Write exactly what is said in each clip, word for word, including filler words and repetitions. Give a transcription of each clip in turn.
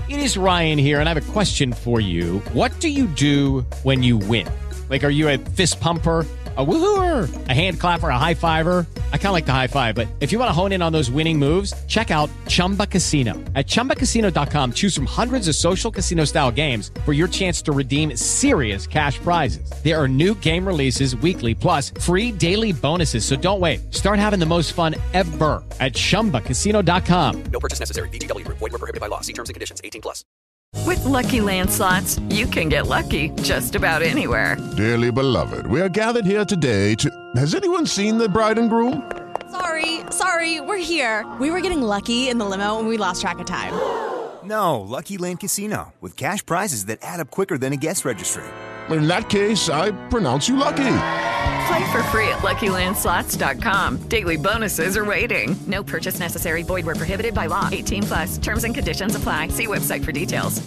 It is Ryan here, and I have a question for you. What do you do when you win? Like, are you a fist pumper, a woo-hooer, a hand clapper, a high fiver? I kind of like the high five, but if you want to hone in on those winning moves, check out Chumba Casino. At chumba casino dot com, choose from hundreds of social casino-style games for your chance to redeem serious cash prizes. There are new game releases weekly, plus free daily bonuses. So don't wait. Start having the most fun ever at chumba casino dot com. No purchase necessary. V G W Group. Void where prohibited by law. See terms and conditions. eighteen plus. With Lucky Land Slots, you can get lucky just about anywhere. Dearly beloved, we are gathered here today to... Has anyone seen the bride and groom? Sorry, sorry, we're here. We were getting lucky in the limo and we lost track of time. No, Lucky Land Casino, with cash prizes that add up quicker than a guest registry. In that case, I pronounce you lucky. Play for free at lucky land slots dot com. Daily bonuses are waiting. No purchase necessary. Void where prohibited by law. eighteen plus. Terms and conditions apply. See website for details.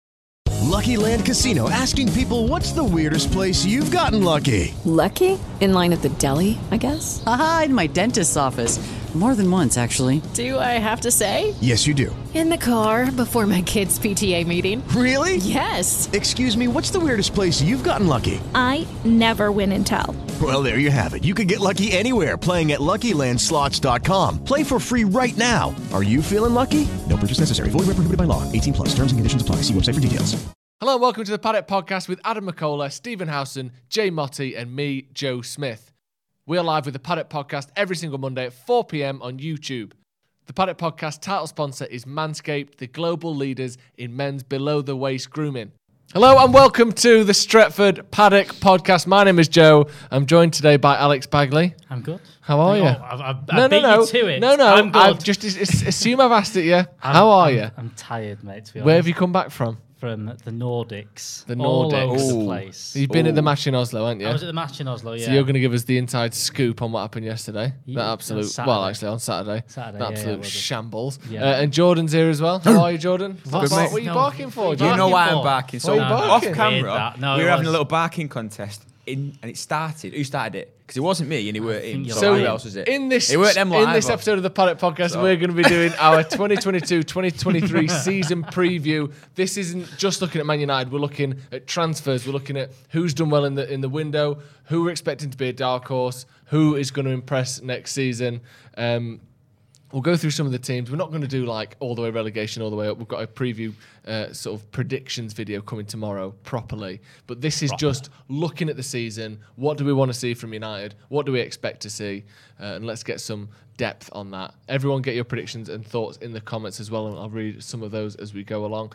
Lucky Land Casino, asking people, what's the weirdest place you've gotten lucky? Lucky? In line at the deli, I guess? Aha, in my dentist's office. More than once, actually. Do I have to say? Yes, you do. In the car before my kids' P T A meeting. Really? Yes. Excuse me, what's the weirdest place you've gotten lucky? I never win and tell. Well, there you have it. You can get lucky anywhere, playing at lucky land slots dot com. Play for free right now. Are you feeling lucky? No purchase necessary. Void where prohibited by law. eighteen plus. Terms and conditions apply. See website for details. Hello and welcome to the Paddock Podcast with Adam McCullough, Stephen Howson, Jay Motti and me, Joe Smith. We are live with the Paddock Podcast every single Monday at four p.m. on YouTube. The Paddock Podcast title sponsor is Manscaped, the global leaders in men's below-the-waist grooming. Hello and welcome to the Stretford Paddock Podcast. My name is Joe. I'm joined today by Alex Bagley. I'm good. How are oh, you? I've, I've, no, I've no, beat no. you to it. No, no. I'm good. I've just assume I've asked it, yeah. I'm, How are I'm, you? I'm tired, mate, to be honest. Where have you come back from? From the Nordics. The Nordics. All over Ooh. the place. You've been Ooh. at the match in Oslo, haven't you? I was at the match in Oslo, yeah. So you're going to give us the inside scoop on what happened yesterday. Yeah, that absolute, on well, actually on Saturday. Saturday, that yeah, absolute yeah, shambles. Yeah. Uh, and Jordan's here as well. How are you, Jordan? What? What, what are you No. barking for? You Jordan? You know why for? I'm barking. So Why are you off barking? camera, That. No, we it were having a was- little barking contest, in, and it started. Who started it? Because it wasn't me, and it weren't him. think So, you're who right. else was it? In this, it weren't them in this either. episode of the Paddock Podcast, So- we're going to be doing our twenty twenty-two twenty twenty-three season preview. This isn't just looking at Man United. We're looking at transfers. We're looking at who's done well in the in the window, who we're expecting to be a dark horse, who is going to impress next season. Um, We'll go through some of the teams. We're not going to do like all the way relegation, all the way up. We've got a preview uh, sort of predictions video coming tomorrow properly. But this is just looking at the season. What do we want to see from United? What do we expect to see? Uh, and let's get some depth on that. Everyone get your predictions and thoughts in the comments as well. And I'll read some of those as we go along.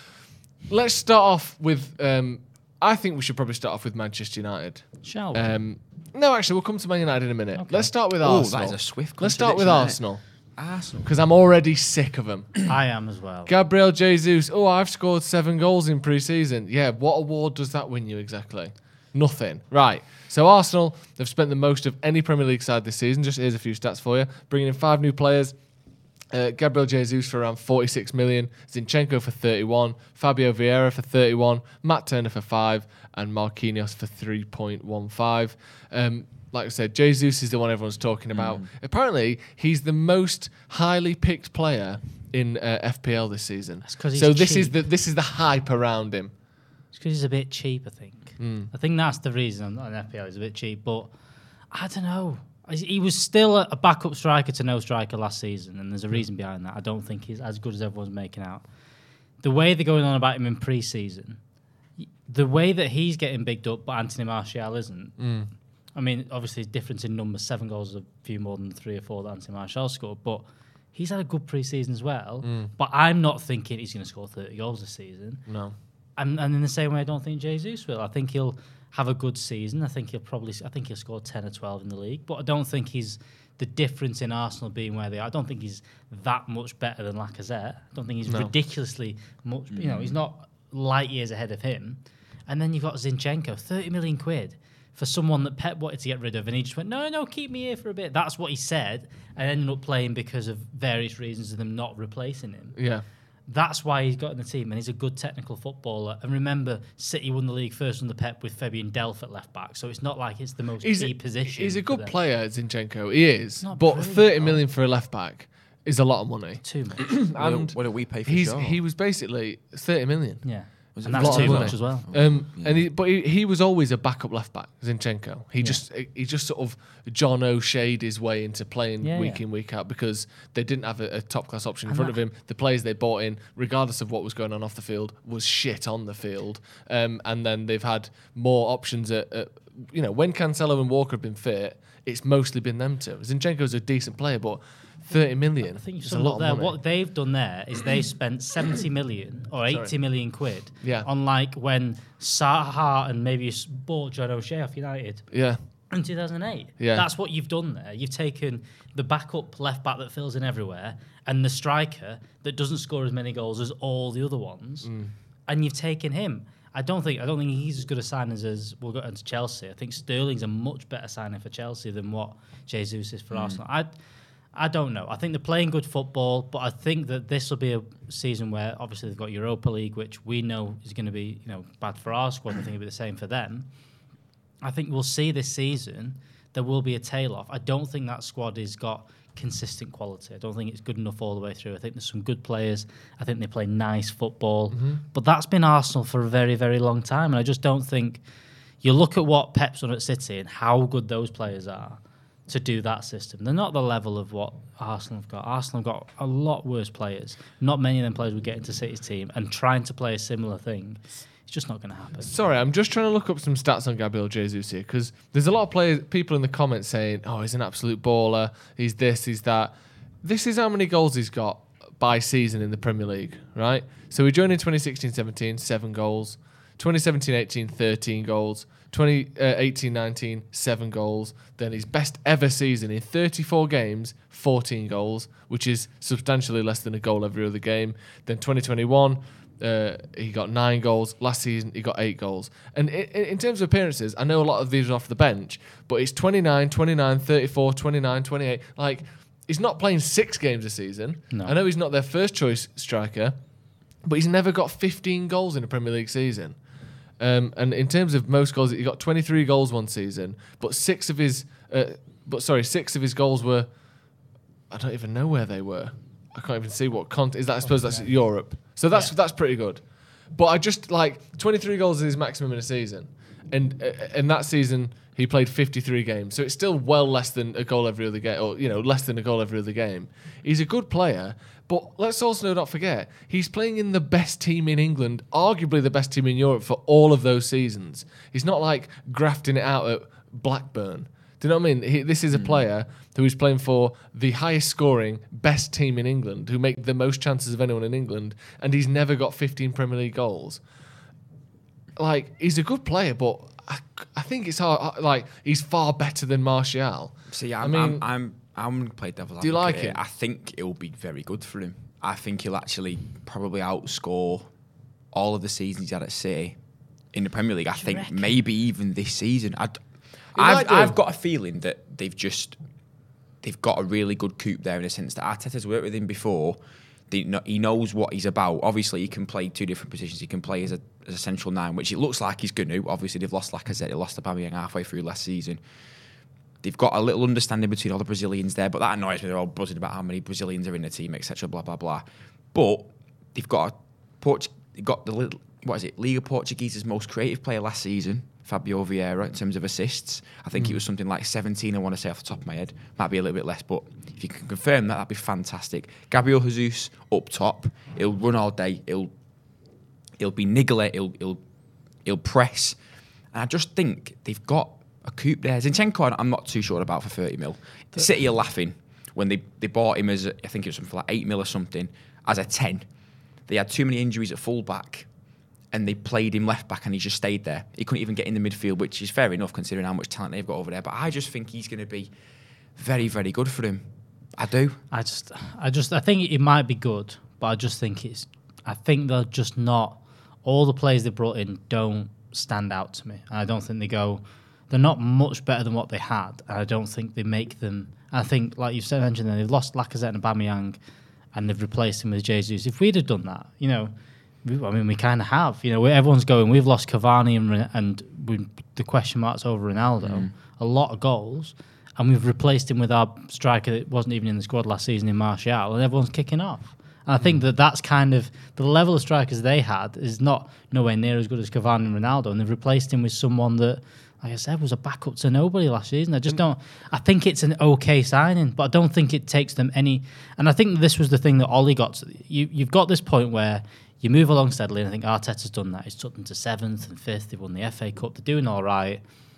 Let's start off with, um, I think we should probably start off with Manchester United. Shall we? Um, no, actually, we'll come to Man United in a minute. Okay. Let's start with Oh, Arsenal. that is a swift Let's start with contradiction, Arsenal. Arsenal. Because I'm already sick of them. I am as well. Gabriel Jesus, oh, I've scored seven goals in pre-season. Yeah, what award does that win you exactly? Nothing. Right. So Arsenal, they've spent the most of any Premier League side this season. Just here's a few stats for you. Bringing in five new players. Uh, Gabriel Jesus for around forty-six million. Zinchenko for thirty-one. Fabio Vieira for thirty-one. Matt Turner for five. And Marquinhos for three point one five. Um, Like I said, Jesus is the one everyone's talking about. Mm. Apparently, he's the most highly picked player in uh, F P L this season. That's 'cause he's so this cheap. is the this is the hype around him. It's because he's a bit cheap, I think. Mm. I think that's the reason on F P L he's a bit cheap. But I don't know. He was still a backup striker to no striker last season, and there's a reason behind that. I don't think he's as good as everyone's making out. The way they're going on about him in pre-season, the way that he's getting bigged up, but Anthony Martial isn't. Mm. I mean, obviously, difference in numbers. Seven goals is a few more than three or four that Anthony Martial scored, but he's had a good pre-season as well. Mm. But I'm not thinking he's going to score thirty goals this season. No. And, and in the same way, I don't think Jesus will. I think he'll have a good season. I think he'll probably, I think he'll score ten or twelve in the league. But I don't think he's the difference in Arsenal being where they are. I don't think he's that much better than Lacazette. I don't think he's No. ridiculously much. You know, he's not light years ahead of him. And then you've got Zinchenko, thirty million quid. For someone that Pep wanted to get rid of, and he just went, no, no, keep me here for a bit. That's what he said, and ended up playing because of various reasons of them not replacing him. Yeah. That's why he's got in the team, and he's a good technical footballer. And remember, City won the league first under Pep with Fabian Delph at left back, so it's not like it's the most He's key a, position. He's a for good them. player, Zinchenko. He is. Not But brilliant, thirty though. million for a left back. is a lot of money. Too much. and what do we pay for he's, Shaw? He was basically thirty million. Yeah. Was And it that's lot too of much money. as well. Um, Yeah. and he, but he, he was always a backup left back, Zinchenko. He Yeah. just he just sort of John O'Shea'd his way into playing Yeah, week yeah. in week out because they didn't have a, a top class option in And front that- of him. The players they bought in, regardless of what was going on off the field, was shit on the field. Um, and then they've had more options at, at you know when Cancelo and Walker have been fit, it's mosely been them two. Zinchenko's a decent player, but thirty million I think you is a sum lot up of there. money. What they've done there is they spent seventy million or eighty Sorry. million quid Yeah. on like when Saha and maybe you s- bought John O'Shea off United Yeah. in two thousand eight. Yeah. That's what you've done there. You've taken the backup left back that fills in everywhere and the striker that doesn't score as many goals as all the other ones, Mm. and you've taken him. I don't think I don't think he's as good a signing as, as we'll go into Chelsea. I think Sterling's a much better signing for Chelsea than what Jesus is for Mm. Arsenal. I I don't know. I think they're playing good football, but I think that this will be a season where obviously they've got Europa League, which we know is going to be, you know, bad for our squad. I think it'll be the same for them. I think we'll see this season there will be a tail off. I don't think that squad has got consistent quality. I don't think it's good enough all the way through. I think there's some good players. I think they play nice football, Mhm. but that's been Arsenal for a very, very long time. And I just don't think you look at what Pep's done at City and how good those players are to do that system. They're not the level of what Arsenal have got. Arsenal have got a lot worse players. Not many of them players would get into City's team, and trying to play a similar thing, it's just not going to happen. Sorry, I'm just trying to look up some stats on Gabriel Jesus here because there's a lot of players, people in the comments saying, "Oh, he's an absolute baller. He's this, he's that." This is how many goals he's got by season in the Premier League, right? So he joined in twenty sixteen seventeen, seven goals. twenty seventeen eighteen, thirteen goals. twenty eighteen nineteen, seven goals. Then his best ever season in thirty-four games, fourteen goals, which is substantially less than a goal every other game. Then twenty twenty-one, uh, he got nine goals. Last season, he got eight goals. And in, in terms of appearances, I know a lot of these are off the bench, but it's twenty-nine, twenty-nine, thirty-four, twenty-nine, twenty-eight. Like, he's not playing six games a season. No. I know he's not their first choice striker, but he's never got fifteen goals in a Premier League season. Um, and in terms of most goals, he got twenty-three goals one season, but six of his, uh, but sorry, six of his goals were, I don't even know where they were. I can't even see what content is that. I suppose that's Europe. So that's that's pretty good. But I just like twenty-three goals is his maximum in a season, and uh, in that season he played fifty-three games. So it's still well less than a goal every other game, or you know, less than a goal every other game. He's a good player. But let's also not forget, he's playing in the best team in England, arguably the best team in Europe for all of those seasons. He's not like grafting it out at Blackburn. Do you know what I mean? He, this is a player who is playing for the highest scoring, best team in England, who make the most chances of anyone in England, and he's never got fifteen Premier League goals. Like, he's a good player, but I, I think it's hard. Like, he's far better than Martial. See, I'm, I mean, I'm, I'm, I'm going to play devil's do you advocate like here. him? I think it'll be very good for him. I think he'll actually probably outscore all of the seasons he's had at City in the Premier League. I think reckon? maybe even this season. I'd, might I've, do. I've got a feeling that they've just they've got a really good coup there in the sense that Arteta's worked with him before. They, kn- he knows what he's about. Obviously, he can play two different positions. He can play as a, as a central nine, which it looks like he's going to. Obviously, they've lost Lacazette. They lost Aubameyang halfway through last season. They've got a little understanding between all the Brazilians there, but that annoys me. They're all buzzing about how many Brazilians are in the team, et cetera, blah, blah, blah. But they've got a Port- they've got the little, what is it, Liga Portuguese's most creative player last season, Fabio Vieira, in terms of assists. I think Mm. it was something like seventeen, I want to say off the top of my head. Might be a little bit less, but if you can confirm that, that'd be fantastic. Gabriel Jesus up top. He'll run all day. He'll he'll be niggly. He'll, he'll, he'll press. And I just think they've got a coup there. Zinchenko, I'm not too sure about for thirty mil. The City are laughing when they, they bought him as, a, I think it was something like eight mil or something, as a ten. They had too many injuries at full-back, and they played him left-back, and he just stayed there. He couldn't even get in the midfield, which is fair enough considering how much talent they've got over there. But I just think he's going to be very, very good for him. I do. I just, I just, I think it might be good, but I just think it's, I think they're just not. All the players they brought in don't stand out to me. I don't think they go. They're not much better than what they had. And I don't think they make them. I think, like you've said, mentioned, they've lost Lacazette and Aubameyang, and they've replaced him with Jesus. If we'd have done that, you know, we, I mean, we kind of have. You know, everyone's going. We've lost Cavani and and we, the question marks over Ronaldo. Mm. A lot of goals. and we've replaced him with our striker that wasn't even in the squad last season in Martial, and everyone's kicking off. And I think that that's kind of the level of strikers they had is not nowhere near as good as Cavani and Ronaldo, and they've replaced him with someone that, like I said, was a backup to nobody last season. I just don't. I think it's an okay signing, but I don't think it takes them any. And I think this was the thing that Ollie got to. You, you've got this point where you move along steadily, and I think Arteta's done that. He's took them to seventh and fifth. They've won the F A Cup. They're doing all right.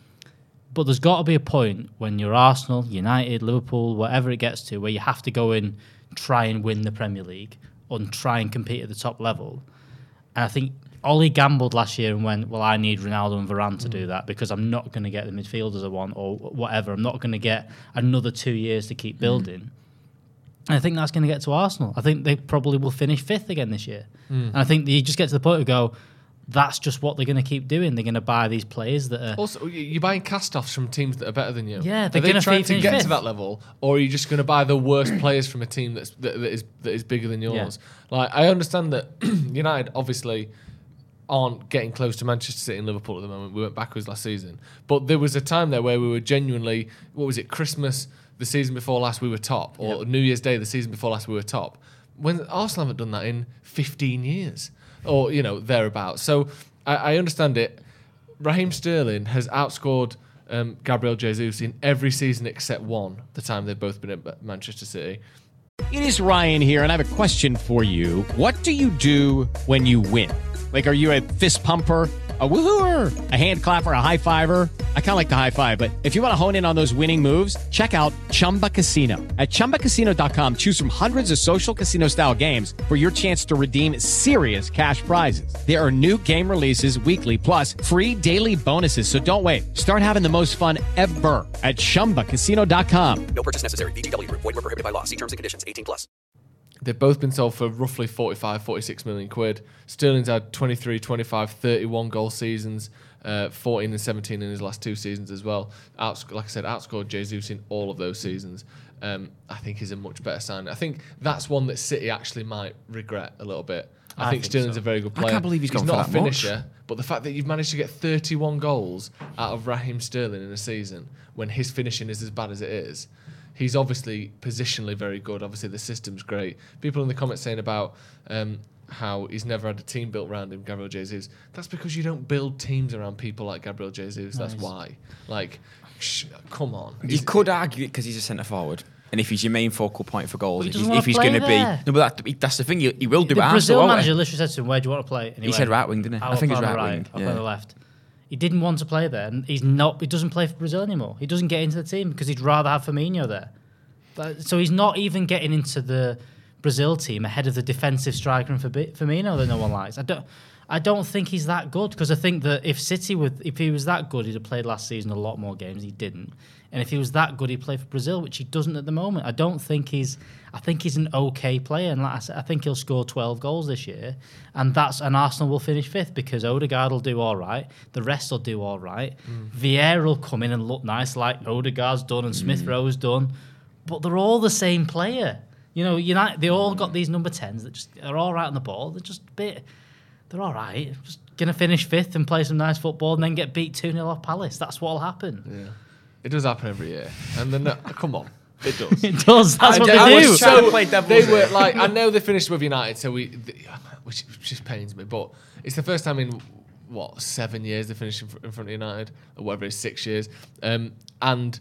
But there's got to be a point when you're Arsenal, United, Liverpool, whatever it gets to, where you have to go in, try and win the Premier League, and try and compete at the top level. And I think Ollie gambled last year and went, well, I need Ronaldo and Varane to mm. do that because I'm not going to get the midfielders I want or whatever. I'm not going to get another two years to keep building. Mm. And I think that's going to get to Arsenal. I think they probably will finish fifth again this year. Mm. And I think you just get to the point of go, that's just what they're going to keep doing. They're going to buy these players that are... Also, you're buying cast-offs from teams that are better than you. Yeah, they're are they going trying to to get fifth. to that level, or are you just going to buy the worst players from a team that's that, that is that is bigger than yours? Yeah. Like, I understand that United obviously aren't getting close to Manchester City and Liverpool at the moment. We went backwards last season, but there was a time there where we were genuinely, what was it, Christmas the season before last we were top, or yep. New Year's Day the season before last we were top. When Arsenal haven't done that in fifteen years, or you know thereabouts. So I, I understand it. Raheem Sterling has outscored um, Gabriel Jesus in every season except one. The time they've both been at Manchester City. It is Ryan here, and I have a question for you. What do you do when you win? Like, are you a fist pumper, a woohooer, a hand clapper, a high fiver? I kind of like the high five, but if you want to hone in on those winning moves, check out Chumba Casino. At chumba casino dot com, choose from hundreds of social casino style games for your chance to redeem serious cash prizes. There are new game releases weekly, plus free daily bonuses. So don't wait. Start having the most fun ever at chumba casino dot com. No purchase necessary. V G W. Void where prohibited by law. See terms and conditions. eighteen plus. They've both been sold for roughly forty-five, forty-six million quid. Sterling's had twenty-three, twenty-five, thirty-one goal seasons, uh, fourteen and seventeen in his last two seasons as well. Outs- like I said, outscored Jesus in all of those seasons. Um, I think he's a much better sign. I think that's one that City actually might regret a little bit. I, I think, think Sterling's so. a very good player. I can't believe he's, he's gone not for a that finisher, much. But the fact that you've managed to get thirty-one goals out of Raheem Sterling in a season when his finishing is as bad as it is, he's obviously positionally very good. Obviously, the system's great. People in the comments saying about um, how he's never had a team built around him, Gabriel Jesus. That's because you don't build teams around people like Gabriel Jesus. That's nice. why. Like, sh- come on. You he's, could argue it because he's a centre forward. And if he's your main focal point for goals, he if he's, if he's going to be... No, but that, that's the thing, he, he will do the it. The Brazil Arsenal, manager literally said to him, where do you want to play? And he he said went, right wing, didn't he? I think it's right, right wing. I'll yeah. play the left. He didn't want to play there, and he's not. He doesn't play for Brazil anymore. He doesn't get into the team because he'd rather have Firmino there. But, so he's not even getting into the Brazil team ahead of the defensive striker and Firmino that no one likes. I don't. I don't think he's that good because I think that if City would, if he was that good, he'd have played last season a lot more games. He didn't, and if he was that good, he'd play for Brazil, which he doesn't at the moment. I don't think he's. I think he's an okay player, and like I said, I think he'll score twelve goals this year, and that's and Arsenal will finish fifth because Odegaard will do all right, the rest will do all right. Mm. Vieira will come in and look nice, like Odegaard's done and Smith Rowe's done, but they're all the same player. You know, United, they all got these number tens that just are all right on the ball. They're just a bit. They're all right. Just going to finish fifth and play some nice football and then get beat two nil off Palace. That's what will happen. Yeah. It does happen every year. And then, uh, come on. It does. It does. That's I, what I they do. So they were like, I know they finished with United, so we, the, which just pains me, but it's the first time in, what, seven years they finished in, in front of United, or whatever it is, six years. Um, and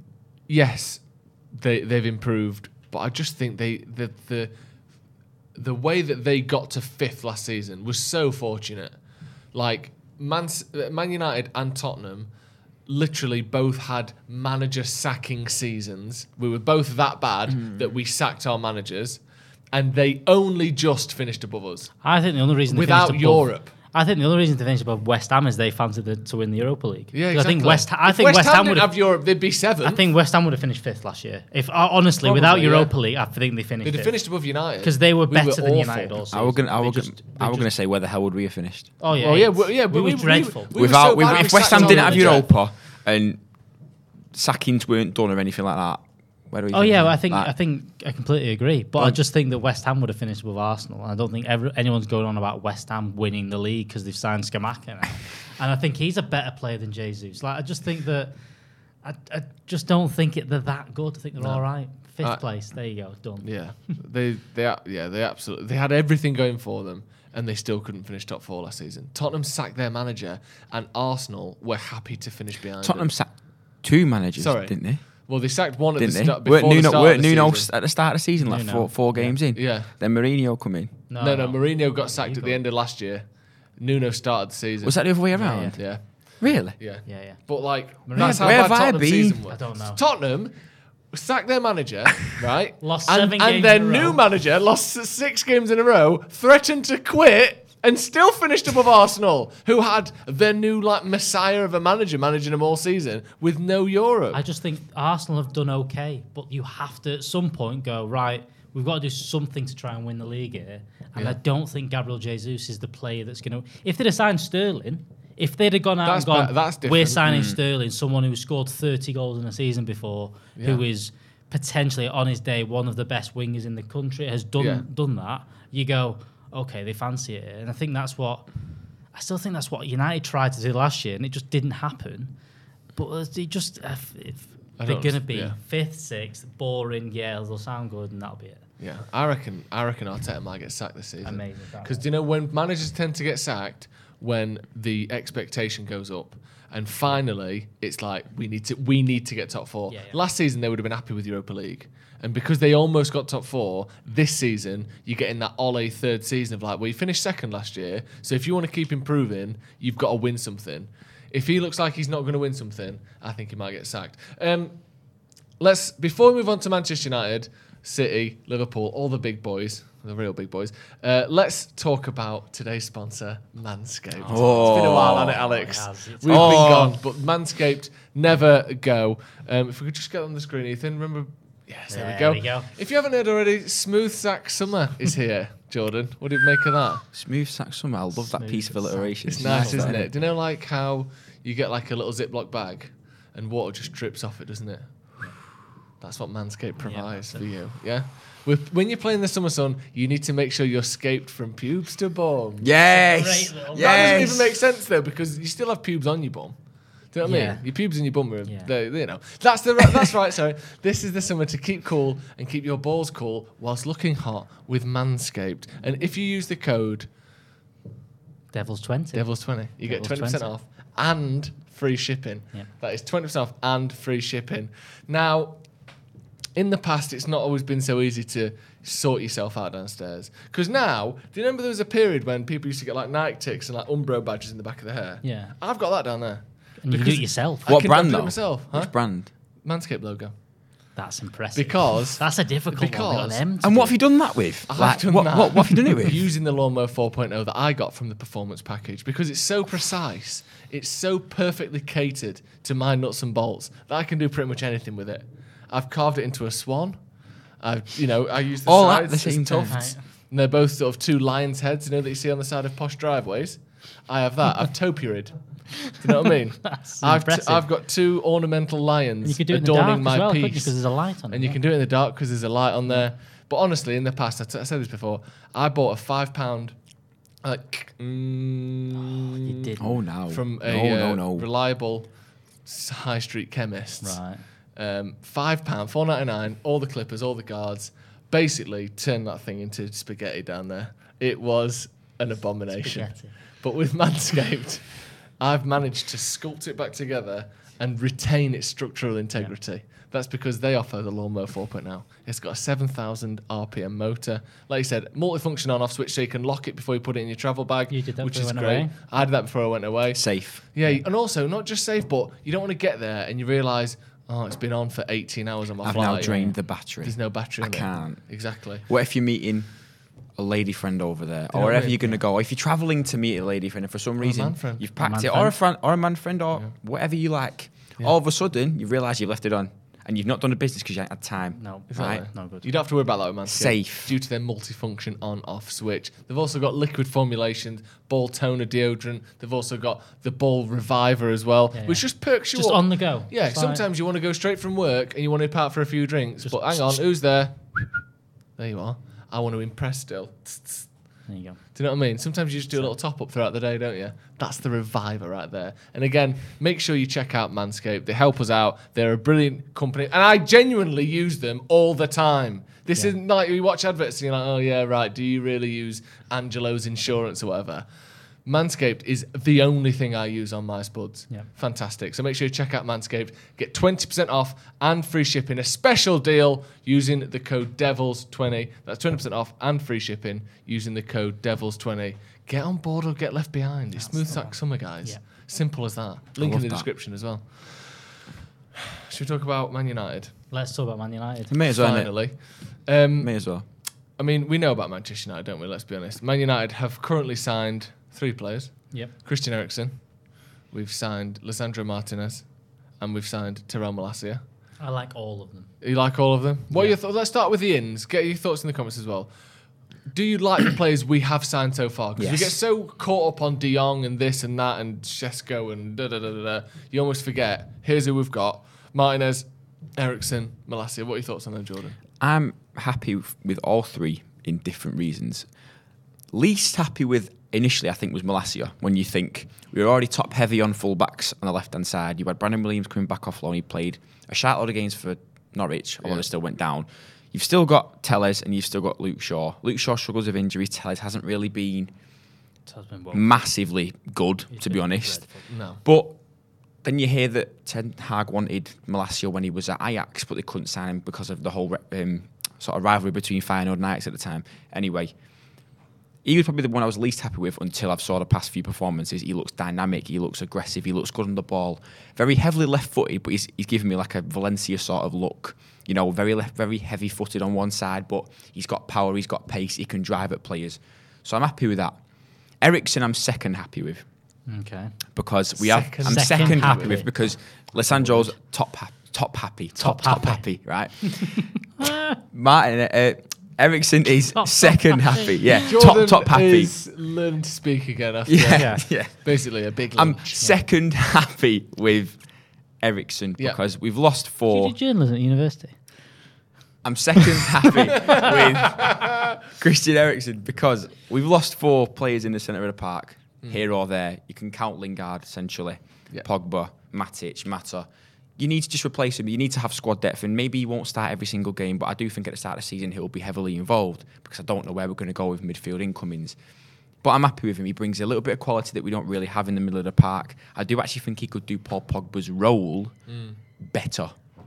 yes, they, they've improved, but I just think they the the the way that they got to fifth last season was so fortunate. Like, Man, Man United and Tottenham literally both had manager sacking seasons. We were both that bad mm. that we sacked our managers, and they only just finished above us. I think the only reason they without finished Europe. Above, I think the only reason to finish above West Ham is they fancied the, to win the Europa League. Yeah, exactly. I think West, I if think West, West Ham, Ham didn't would have Europe, they'd be seventh. I think West Ham would have finished fifth last year. If uh, honestly, Probably, without Europa yeah. League, I think they finished. They'd have fifth. finished above United because they were we better were than awful. United. Also, I was going. I was going to say, where the hell would we have finished? Oh yeah, oh yeah, well, yeah. We, we were dreadful. We, we without, were so if West Ham didn't have Europa and sackings weren't done or anything like that. Where do we oh yeah, well, I think that? I think I completely agree. But well, I just think that West Ham would have finished above Arsenal. I don't think ever, anyone's going on about West Ham winning the league because they've signed Scamacca now. And I think he's a better player than Jesus. Like I just think that I, I just don't think it, they're that good. I think they're No. all right. Fifth Uh, place. There you go. Done. Yeah, they they a- yeah they absolutely they had everything going for them, and they still couldn't finish top four last season. Tottenham sacked their manager, and Arsenal were happy to finish behind. Tottenham them. sacked two managers, Sorry. didn't they? Well, they sacked one at Didn't the they? start. Weren't Before the Nuno, start weren't of the Nuno season. at the start of the season, like Nuno. four, four games in? Yeah. Then Mourinho come in. No, no, Mourinho got sacked at the end of last year. Nuno started the season. Was that the other way Yeah, around? Yeah. Really? Yeah. Yeah, yeah. But like, Mourinho- that's how Where bad have I Tottenham been? season was. I don't know. Tottenham sacked their manager, right? Lost and, seven and games their in a new row. manager lost s- six games in a row, threatened to quit, and still finished above Arsenal, who had their new like messiah of a manager managing them all season with no Euro. I just think Arsenal have done okay, but you have to at some point go, right, we've got to do something to try and win the league here. And Yeah. I don't think Gabriel Jesus is the player that's going to... If they'd have signed Sterling, if they'd have gone out That's and gone, be- that's we're different." signing Mm. Sterling, someone who scored thirty goals in a season before, Yeah. who is potentially on his day one of the best wingers in the country, has done Yeah. done that, you go, okay, they fancy it. And I think that's what... I still think that's what United tried to do last year, and it just didn't happen. But it just... If, if I they're don't going to underst- be yeah. fifth, sixth, boring, yeah, they'll sound good, and that'll be it. Yeah, I reckon. I reckon Arteta might get sacked this season. Amazing. Because do you know when managers tend to get sacked when the expectation goes up, and finally it's like we need to we need to get top four. Yeah, yeah. Last season they would have been happy with Europa League, and because they almost got top four, this season you get in that Ole third season of like, well, you finished second last year, so if you want to keep improving, you've got to win something. If he looks like he's not going to win something, I think he might get sacked. Um, let's before we move on to Manchester United, City, Liverpool, all the big boys, the real big boys. Uh, let's talk about today's sponsor, Manscaped. Oh. It's been a while, hasn't it, Alex? It has. It's- We've Oh. been gone, but Manscaped never go. Um, if we could just get on the screen, Ethan. Remember? Yes, there, There we, go. we go. If you haven't heard already, Smooth Sack Summer is here. Jordan, what do you make of that? Smooth sack summer. I love that Smooth piece of sack. alliteration. It's nice, isn't it? Do you know like how you get like a little Ziploc bag and water just drips off it, doesn't it? That's what Manscaped provides for you, yeah? With, when you're playing the summer sun, you need to make sure you're scaped from pubes to bum. Yes. Great little- That Yes. doesn't even make sense though, because you still have pubes on your bum. Do you know what I Yeah. mean? Your pubes and your bum are, Yeah. they, you know. That's the ri- that's right. Sorry, this is the summer to keep cool and keep your balls cool whilst looking hot with Manscaped. And if you use the code Devils twenty. Devils twenty, you get Devils twenty percent twenty. off and free shipping. Yep. That is twenty percent off and free shipping. Now, in the past, it's not always been so easy to sort yourself out downstairs. Because now, do you remember there was a period when people used to get like Nike ticks and like Umbro badges in the back of their hair? Yeah. I've got that down there. And you can do it yourself. I What can brand do it though? myself, huh? Which brand? Manscaped logo. That's impressive. Because That's a difficult one. because- Them to And what do. have you done that with? I've Like, done what, that. what, what have you done it with? Using the Lawnmower four point oh that I got from the Performance Package because it's so precise, it's so perfectly catered to my nuts and bolts that I can do pretty much anything with it. I've carved it into a swan. I've, you know, I use the All at sides the same as time. tufts, and they're both sort of two lions' heads, you know, that you see on the side of posh driveways. I have that. I've topiaried. Do you know what I mean? That's I've, t- impressive. I've got two ornamental lions And you could do it in the adorning dark my as well, couldn't you? piece. Because there's a light on it. And you can do it in the dark because there's a light on there. But honestly, in the past, I, t- I said this before, I bought a five pound like mm, You did. Oh no. from a no, no, uh, no. reliable s- high street chemist. Right. Um, five pound, four ninety nine. All the clippers, all the guards. Basically, turned that thing into spaghetti down there. It was an abomination. Spaghetti. But with Manscaped, I've managed to sculpt it back together and retain its structural integrity. That's because they offer the Lawnmower four point oh. It's got a seven thousand R P M motor. Like you said, multifunction on-off switch so you can lock it before you put it in your travel bag. You did that which before is you great. went away? I did that before I went away. Safe. Yeah, and also not just safe, but you don't want to get there and you realise, oh, it's been on for eighteen hours on my I've flight. now drained the battery. There's no battery I on it. can't. Exactly. What if you're meeting a lady friend over there, you know or what I wherever mean? you're going to go, or if you're travelling to meet a lady friend, and for some a reason man friend. you've A packed man it, or friend. a friend, or a man friend, or whatever you like, all of a sudden you realise you've left it on, and you've not done the business because you ain't had time. No. Exactly. Right? No good. You don't have to worry about that with Manscaped. Safe. Due to their multifunction on-off switch. They've also got liquid formulations, ball toner deodorant. They've also got the ball reviver as well, Yeah, which yeah. just perks you Just up. on the go. Yeah, It's like- sometimes you want to go straight from work and you want to nip out for a few drinks. Just- but hang on, who's there? There you are. I want to impress still. There you go. Do you know what I mean? Sometimes you just do a little top up throughout the day, don't you? That's the reviver right there. And again, make sure you check out Manscaped. They help us out. They're a brilliant company. And I genuinely use them all the time. This yeah. isn't like you watch adverts and you're like, oh, yeah, right. Do you really use Angelo's insurance or whatever? Manscaped is the only thing I use on my spuds. Yeah. Fantastic. So make sure you check out Manscaped. Get twenty percent off and free shipping. A special deal using the code devils twenty. That's twenty percent off and free shipping using the code devils twenty. Get on board or get left behind. It's smooth sack summer, guys. Yeah. Simple as that. Link in the that. description as well. Should we talk about Man United? Let's talk about Man United. May as well, Finally. Um, May as well. I mean, we know about Manchester United, don't we? Let's be honest. Man United have currently signed three players. Yep. Christian Eriksen. We've signed Lisandro Martinez. And we've signed Terrell Malacia. I like all of them. You like all of them? What Yeah. are your th- Let's start with the ins. Get your thoughts in the comments as well. Do you like the players we have signed so far? Because Yes. we get so caught up on De Jong and this and that and Shesko and da da da da da. You almost forget. Here's who we've got. Martinez, Eriksen, Malacia. What are your thoughts on them, Jordan? I'm happy with, with all three in different reasons. Least happy with initially, I think, was Malacia. When you think we were already top heavy on fullbacks on the left hand side, you had Brandon Williams coming back off loan. He played a shot load of games for Norwich, although Yeah. they still went down. You've still got Telles and you've still got Luke Shaw. Luke Shaw struggles with injuries. Telles hasn't really been massively good, He's to be been honest. dreadful. No. But then you hear that Ten Hag wanted Malacia when he was at Ajax, but they couldn't sign him because of the whole um, sort of rivalry between Feyenoord and Ajax at the time. Anyway, he was probably the one I was least happy with until I've saw the past few performances. He looks dynamic, he looks aggressive, he looks good on the ball. Very heavily left-footed, but he's, he's giving me like a Valencia sort of look. You know, very left, very heavy-footed on one side, but he's got power, he's got pace, he can drive at players. So I'm happy with that. Eriksen, I'm second happy with. Okay. Because we Second. have, I'm Second second, happy happy. with because Lisandro's top ha- top happy, top Top top happy, right? Martin uh, Eriksen is Top, top second happy. happy, yeah, Jordan top top happy. is learning to speak again after Yeah, Yeah. yeah. basically a big I'm lunch. second happy with Eriksen Yeah. because we've lost Did you four. do journalism at university? I'm second happy with Christian Eriksen because we've lost four players in the centre of the park, here or there. You can count Lingard, essentially, Yeah. Pogba, Matic, Mata. You need to just replace him. You need to have squad depth, and maybe he won't start every single game, but I do think at the start of the season he'll be heavily involved because I don't know where we're going to go with midfield incomings. But I'm happy with him. He brings a little bit of quality that we don't really have in the middle of the park. I do actually think he could do Paul Pogba's role Mm. better.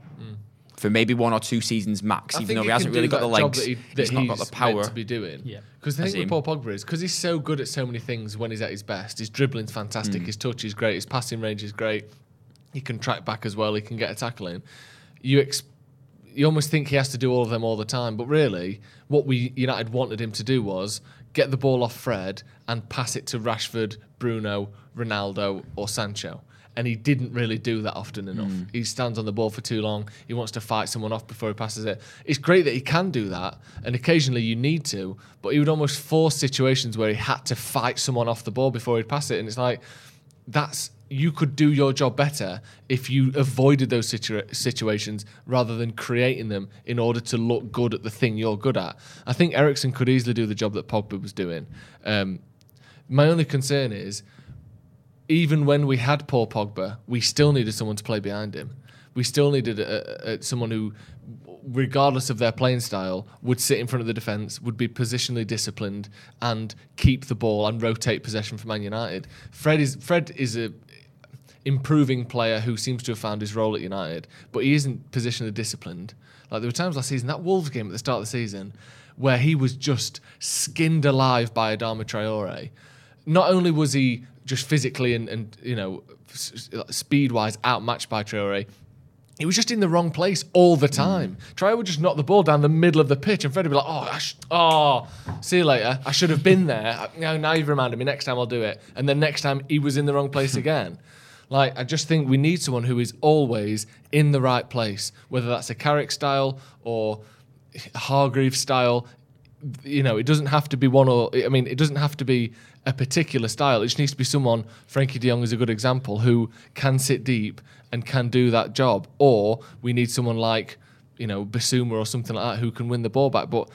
For maybe one or two seasons max, I even think though he he hasn't can really do got the that job legs, that he, that he's not got the meant power to be doing. Yeah. Because the As thing with him. Paul Pogba is because he's so good at so many things when he's at his best. His dribbling's fantastic. Mm. His touch is great. His passing range is great. He can track back as well. He can get a tackle in. You ex- you almost think he has to do all of them all the time, but really, what we United wanted him to do was get the ball off Fred and pass it to Rashford, Bruno, Ronaldo, or Sancho. And he didn't really do that often enough. Mm. He stands on the ball for too long. He wants to fight someone off before he passes it. It's great that he can do that, and occasionally you need to, but he would almost force situations where he had to fight someone off the ball before he'd pass it. And it's like, that's you could do your job better if you avoided those situa- situations rather than creating them in order to look good at the thing you're good at. I think Eriksen could easily do the job that Pogba was doing. Um, my only concern is, even when we had Paul Pogba, we still needed someone to play behind him. We still needed a, a, someone who, regardless of their playing style, would sit in front of the defence, would be positionally disciplined, and keep the ball and rotate possession for Man United. Fred is Fred is a improving player who seems to have found his role at United, but he isn't positionally disciplined. Like there were times last season, that Wolves game at the start of the season, where he was just skinned alive by Adama Traore. Not only was he just physically and, and you know, speed-wise outmatched by Traore, he was just in the wrong place all the time. Mm. Traore would just knock the ball down the middle of the pitch, and Freddie would be like, oh, I sh- oh, see you later. I should have been there. Now, now you've reminded me. Next time I'll do it. And then next time he was in the wrong place again. Like, I just think we need someone who is always in the right place, whether that's a Carrick style or Hargreaves style. You know, it doesn't have to be one or, I mean, it doesn't have to be a particular style. It just needs to be someone, Frankie de Jong is a good example, who can sit deep and can do that job. Or we need someone like, you know, Basuma or something like that who can win the ball back. But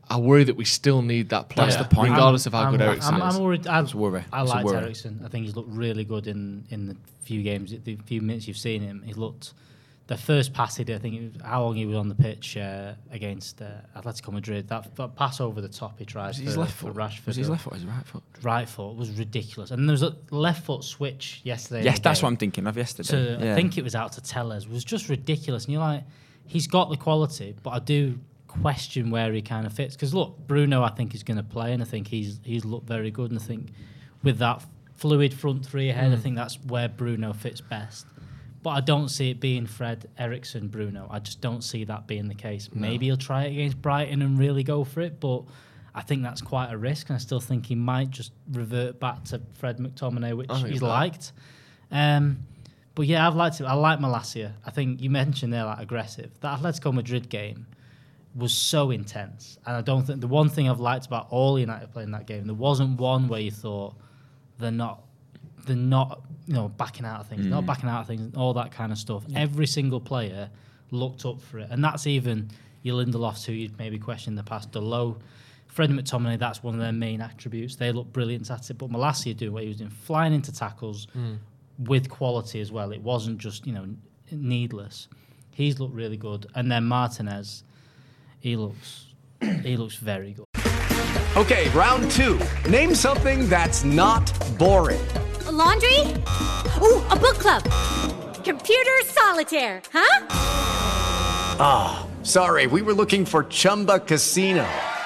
I worry that we still need that player, That's the point. regardless of how I'm, good I'm, Eriksen I'm, is. I'm worried. I, It's a worry. I It's a liked worry. Eriksen. I think he's looked really good in, in the few games, the few minutes you've seen him. He looked. The first pass he did, I think, it was how long he was on the pitch uh, against uh, Atletico Madrid. That, that pass over the top he tried Was for, his left for foot? Rashford. Was his left foot or his right foot? Right foot was ridiculous. And there was a left foot switch yesterday. in Yes, the that's game what I'm thinking of yesterday. to, yeah. I think it was out to Tellez, was just ridiculous. And you're like, he's got the quality, but I do question where he kind of fits. Because look, Bruno, I think is going to play, and I think he's he's looked very good. And I think with that fluid front three ahead, Mm. I think that's where Bruno fits best. But I don't see it being Fred, Eriksen, Bruno. I just don't see that being the case. No. Maybe he'll try it against Brighton and really go for it, but I think that's quite a risk, and I still think he might just revert back to Fred McTominay, which I think he's that. liked. Um, but yeah, I've liked it. I like Malacia. I think you mentioned they're like aggressive. That Atletico Madrid game was so intense, and I don't think the one thing I've liked about all United playing that game, there wasn't one where you thought they're not, they're not, you know, backing out of things, Mm. not backing out of things, all that kind of stuff. Every single player looked up for it, and that's even your Lindelofs, who you'd maybe question in the past, Delo, Fred McTominay. That's one of their main attributes. They look brilliant at it, but Malacia doing what he was doing, flying into tackles Mm. with quality as well. It wasn't just, you know, needless. He's looked really good, and then Martinez, he looks, he looks very good. Okay, round two. Name something that's not boring. A laundry? Ooh, a book club. Computer solitaire, huh? Ah, sorry, we were looking for Chumba Casino.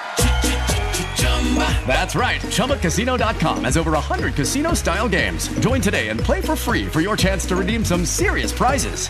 That's right, Chumba Casino dot com has over one hundred casino-style games. Join today and play for free for your chance to redeem some serious prizes.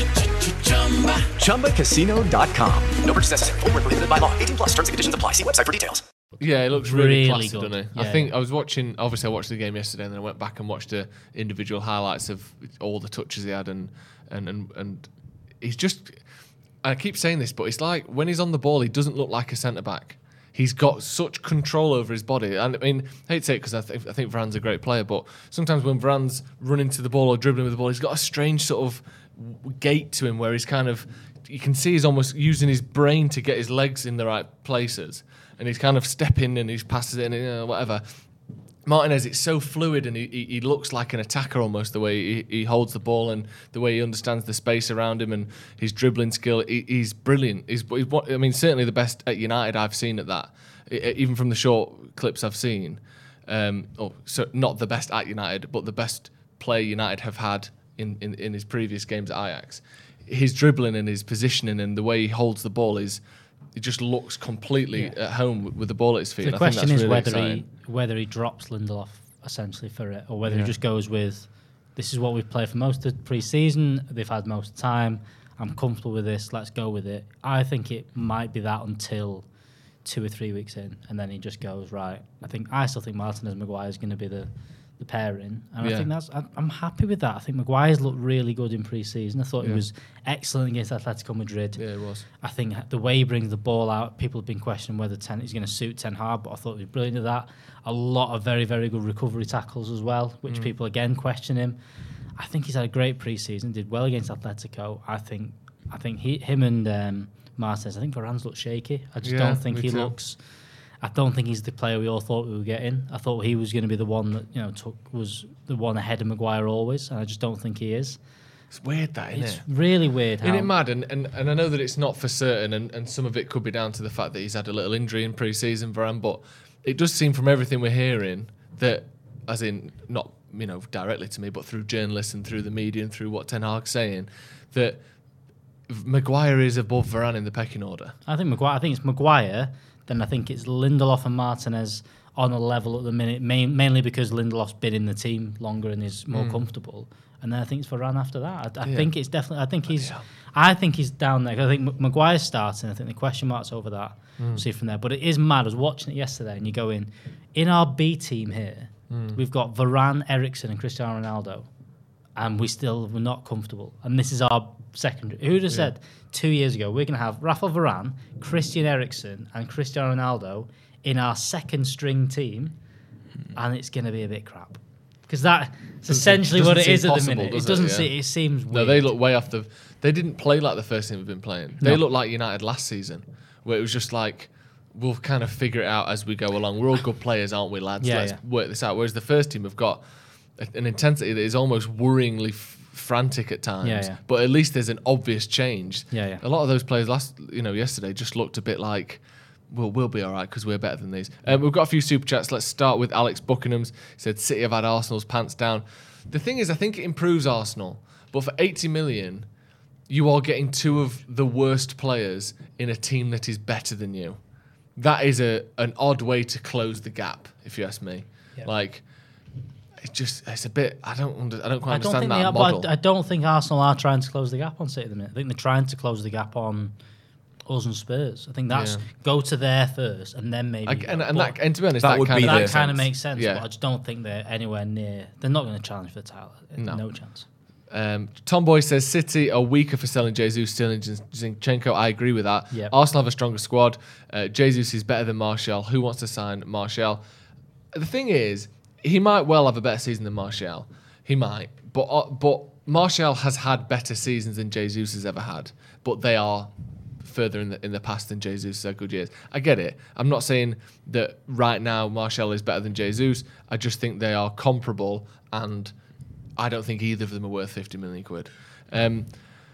Chumba Casino dot com. No purchase necessary. Void where prohibited by law. eighteen plus terms and conditions apply. See website for details. Yeah, it looks really, Really classy, good. doesn't it? I Yeah, think yeah. I was watching. Obviously, I watched the game yesterday, and then I went back and watched the individual highlights of all the touches he had, and and and, and he's just. I keep saying this, but it's like when he's on the ball, he doesn't look like a centre back. He's got such control over his body. And I mean, I hate to say it because I, th- I think Varane's a great player, but sometimes when Varane's running to the ball or dribbling with the ball, he's got a strange sort of w- gait to him where he's kind of, you can see he's almost using his brain to get his legs in the right places. And he's kind of stepping and he passes it and you know, whatever. Martinez, it's so fluid and he, he, he looks like an attacker almost, the way he, he holds the ball and the way he understands the space around him and his dribbling skill. He, he's brilliant. He's, he's, I mean, certainly the best at United I've seen at that, I, even from the short clips I've seen. Um, oh, so not the best at United, but the best player United have had in, in, in his previous games at Ajax. His dribbling and his positioning and the way he holds the ball is... It just looks completely Yeah. at home with the ball at his feet. The and I question think that's is really whether exciting. he whether he drops Lindelof essentially for it, or whether Yeah. he just goes with, this is what we've played for most of the pre-season. They've had most of the time. I'm comfortable with this. Let's go with it. I think it might be that until two or three weeks in, and then he just goes right. I think I still think Martinez Maguire is going to be the the pairing, and Yeah. I think that's I, I'm happy with that. I think Maguire's looked really good in pre-season. I thought he Yeah. was excellent against Atletico Madrid. Yeah, it was. I think the way he brings the ball out, people have been questioning whether Ten he's going to suit Ten Hag, but I thought he was brilliant at that. A lot of very, very good recovery tackles as well, which Mm. people again question him. I think he's had a great pre-season, did well against Atletico. I think, I think he, him and um, Martinez. I think Varane's looked shaky. I just Yeah, don't think me he too. looks. I don't think he's the player we all thought we were getting. I thought he was going to be the one that you know took was the one ahead of Maguire always, and I just don't think he is. It's weird that, isn't It's it? really weird. Isn't how- it mad? And, and and I know that it's not for certain, and, and some of it could be down to the fact that he's had a little injury in pre-season, Varane, but it does seem from everything we're hearing that, as in, not you know directly to me, but through journalists and through the media and through what Ten Hag's saying, that Maguire is above Varane in the pecking order. I think Maguire. I think it's Maguire. Then I think it's Lindelof and Martinez on a level at the minute, main, mainly because Lindelof's been in the team longer and is more Mm. comfortable. And then I think it's Varane after that. I, I Yeah. think it's definitely. I think he's. I think he's down there. 'Cause I think M- Maguire's starting. I think the question marks over that. Mm. We'll see from there. But it is mad. I was watching it yesterday, and you go in. In our B team here, Mm. we've got Varane, Eriksen, and Cristiano Ronaldo, and we still were not comfortable. And this is our secondary. Who'd have Yeah. said two years ago we're going to have Rafael Varane, Christian Eriksen, and Cristiano Ronaldo in our second string team, and it's going to be a bit crap because that's Doesn't- essentially what it doesn't is seem at the possible, minute. It does doesn't. Yeah. see, it seems weird. No, they look way off the. They didn't play like the first team we've been playing. They No. look like United last season, where it was just like we'll kind of figure it out as we go along. We're all good players, aren't we, lads? Yeah, Let's yeah. work this out. Whereas the first team have got a- an intensity that is almost worryingly f- frantic at times. Yeah, yeah. But at least there's an obvious change. Yeah, yeah. A lot of those players last, you know, yesterday just looked a bit like, well, we'll be all right because we're better than these. Um, we've got a few super chats. Let's start with Alex Buckingham's. He said, City have had Arsenal's pants down. The thing is, I think it improves Arsenal. But for eighty million, you are getting two of the worst players in a team that is better than you. That is a an odd way to close the gap, if you ask me. Yeah. Like, it's just, it's a bit, I don't under, I don't quite I don't understand think that they are, model. but I, I don't think Arsenal are trying to close the gap on City at the minute. I think they're trying to close the gap on us and Spurs. I think that's Yeah. go to there first and then maybe. I- go. and- and But that- and to be honest, that that would kind be of that makes kind of sense. makes sense. Yeah. But I just don't think they're anywhere near. They're not going to challenge for the title. No. No, chance. Um, Tomboy says City are weaker for selling Jesus, stealing Zinchenko. I agree with that. Yep. Arsenal have a stronger squad. Uh, Jesus is better than Martial. Who wants to sign Martial? The thing is, he might well have a better season than Martial. He might, but uh, but Martial has had better seasons than Jesus has ever had. But they are further in the in the past than Jesus has had good years. I get it. I'm not saying that right now Martial is better than Jesus. I just think they are comparable, and I don't think either of them are worth fifty million quid. Um,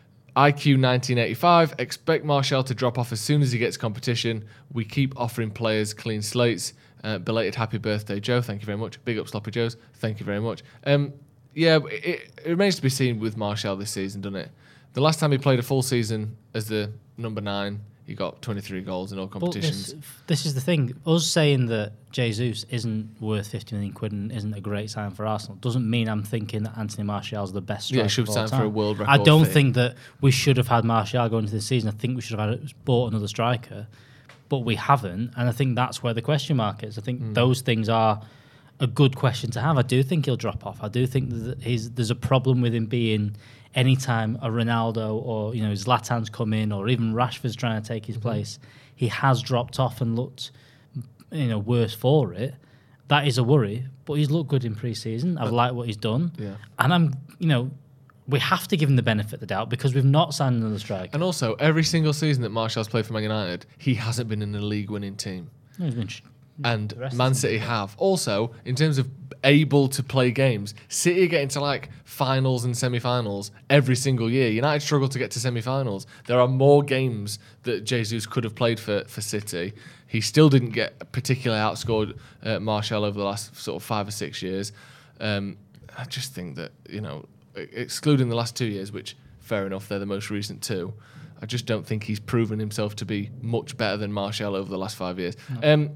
I Q nineteen eighty-five, expect Martial to drop off as soon as he gets competition. We keep offering players clean slates. Uh, belated happy birthday, Joe. Thank you very much. Big up Sloppy Joes. Thank you very much. Um, yeah, it, it remains to be seen with Martial this season, doesn't it? The last time he played a full season as the number nine, he got twenty-three goals in all But competitions. this, this is the thing. Us saying that Jesus isn't worth fifty million quid and isn't a great sign for Arsenal doesn't mean I'm thinking that Anthony Martial's the best striker Yeah, should of all sign for time. a world I record don't fee. think that we should have had Martial going into the season. I think we should have had bought another striker, but we haven't. And I think that's where the question mark is. I think Mm. those things are a good question to have. I do think he'll drop off. I do think that he's, there's a problem with him being anytime a Ronaldo or you know Zlatan's come in or even Rashford's trying to take his Mm-hmm. place, he has dropped off and looked you know worse for it. That is a worry, but he's looked good in pre-season. I've liked what he's done, Yeah. and I'm you know we have to give him the benefit of the doubt because we've not signed another striker. And also, every single season that Martial's played for Man United, he hasn't been in a league-winning team. No, he's been sh- And the rest Man of them City have. Also, in terms of able to play games, City get into like finals and semi-finals every single year. United struggle to get to semi-finals. There are more games that Jesus could have played for, for City. He still didn't get particularly outscored uh, Martial over the last sort of five or six years. Um, I just think that, you know, excluding the last two years, which fair enough, they're the most recent two, I just don't think he's proven himself to be much better than Martial over the last five years. No. Um,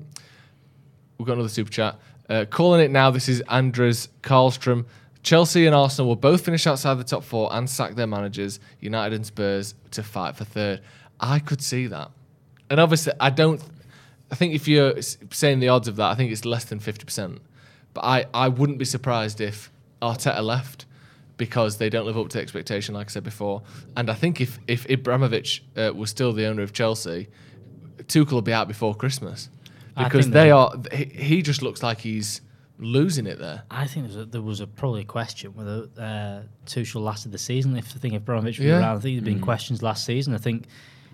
we've got another super chat. Uh, calling it now, this is Andres Karlstrom. Chelsea and Arsenal will both finish outside the top four and sack their managers, United and Spurs, to fight for third. I could see that. And obviously, I don't... I think if you're s- saying the odds of that, I think it's less than fifty percent. But I, I wouldn't be surprised if Arteta left because they don't live up to expectation, like I said before. And I think if, if Ibrahimovic uh, was still the owner of Chelsea, Tuchel will be out before Christmas. I Because think they that- are... He, he just looks like he's losing it there. I think there was a, there was a probably a question whether uh, Tuchel lasted the season. If I think if Abramovich was Yeah. around, I think there'd been Mm. questions last season. I think,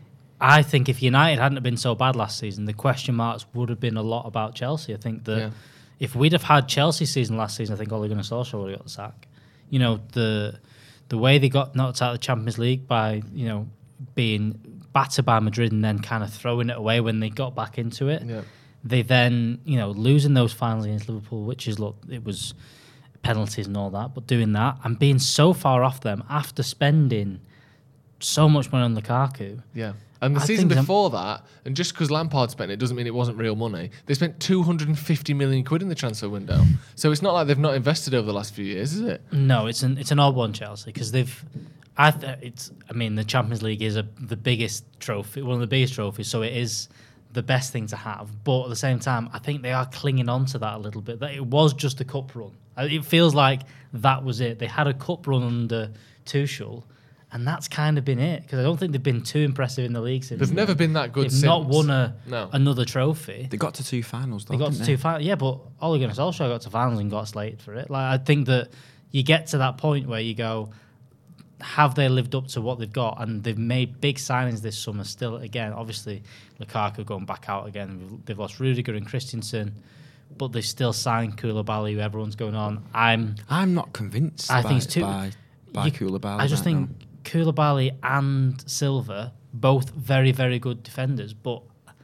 I think if United hadn't have been so bad last season, the question marks would have been a lot about Chelsea. I think that Yeah. if we'd have had Chelsea season last season, I think Ole Gunnar Solskjaer would have got the sack. You know the the way they got knocked out of the Champions League by you know being battered by Madrid and then kind of throwing it away when they got back into it. Yeah. They then, you know, losing those finals against Liverpool, which is, look, it was penalties and all that, but doing that and being so far off them after spending so much money on Lukaku. Yeah. And the I season think them- before that, and just because Lampard spent it doesn't mean it wasn't real money. They spent two hundred fifty million quid in the transfer window. So it's not like they've not invested over the last few years, is it? No, it's an it's an odd one, Chelsea, because they've. I th- it's. I mean, the Champions League is a, the biggest trophy, one of the biggest trophies, so it is the best thing to have. But at the same time, I think they are clinging on to that a little bit. That it was just a cup run. Uh, It feels like that was it. They had a cup run under Tuchel, and that's kind of been it. Because I don't think they've been too impressive in the league since. They've never been that good They've since. not won a No. another trophy. They got to two finals, though. They got didn't to two finals, yeah, but Ole Gunnar Solskjaer got to finals and got slated for it. Like I think that you get to that point where you go, have they lived up to what they've got? And they've made big signings this summer still. Again, obviously, Lukaku going back out again. They've lost Rudiger and Christensen, but they've still signed Koulibaly, who everyone's going on. I'm I'm not convinced I by, think it's too, by, by you, Koulibaly. I just right think now. Koulibaly and Silva, both very, very good defenders, but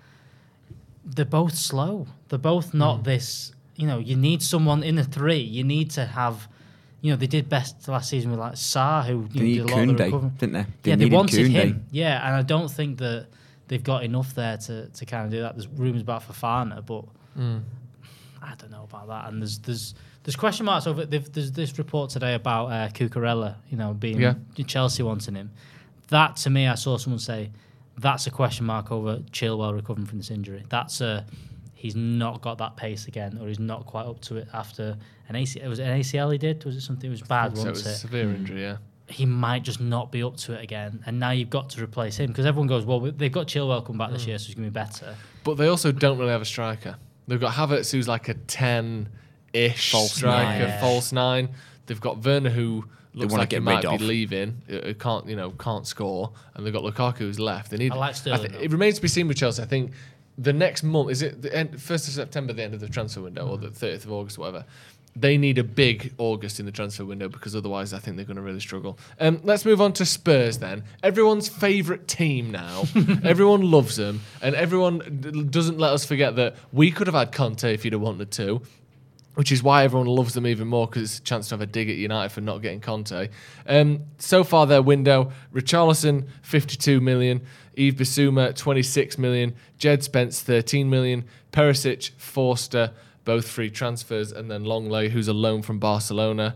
they're both slow. They're both not mm. this, you know, you need someone in the three. You need to have, you know, they did best last season with like Sarr, who they you know, did a lot of the recovery. didn't they? they yeah, they wanted Koundé. him. Yeah, and I don't think that they've got enough there to, to kind of do that. There's rumours about Fofana, but mm. I don't know about that. And there's there's there's question marks over. There's this report today about uh, Cucurella, you know, being yeah. Chelsea wanting him. That to me, I saw someone say that's a question mark over Chilwell recovering from this injury. That's a he's not got that pace again, or he's not quite up to it after an A C L. Was it an A C L he did? Was it something? It was bad, so wasn't it? Was it? a severe injury, yeah. He might just not be up to it again, and now you've got to replace him because everyone goes, well, they've got Chilwell come back mm. this year, so he's going to be better. But they also don't really have a striker. They've got Havertz, who's like a ten-ish false striker, nine. Yeah. false nine. They've got Werner, who looks like he might be of. leaving, who can't, you know, can't score, and they've got Lukaku, who's left. They need. I like Sterling. I th- it remains to be seen with Chelsea. I think the next month is it the end, first of September, the end of the transfer window, mm. or the thirtieth of August, whatever. They need a big August in the transfer window because otherwise I think they're going to really struggle. Um, let's move on to Spurs then. Everyone's favourite team now. Everyone loves them. And everyone d- doesn't let us forget that we could have had Conte if you'd have wanted to, which is why everyone loves them even more because it's a chance to have a dig at United for not getting Conte. Um, so far their window, Richarlison, fifty-two million, Yves Bissouma, twenty-six million, Jed Spence, thirteen million, Perisic, Forster, both free transfers, and then Longley, who's a loan from Barcelona.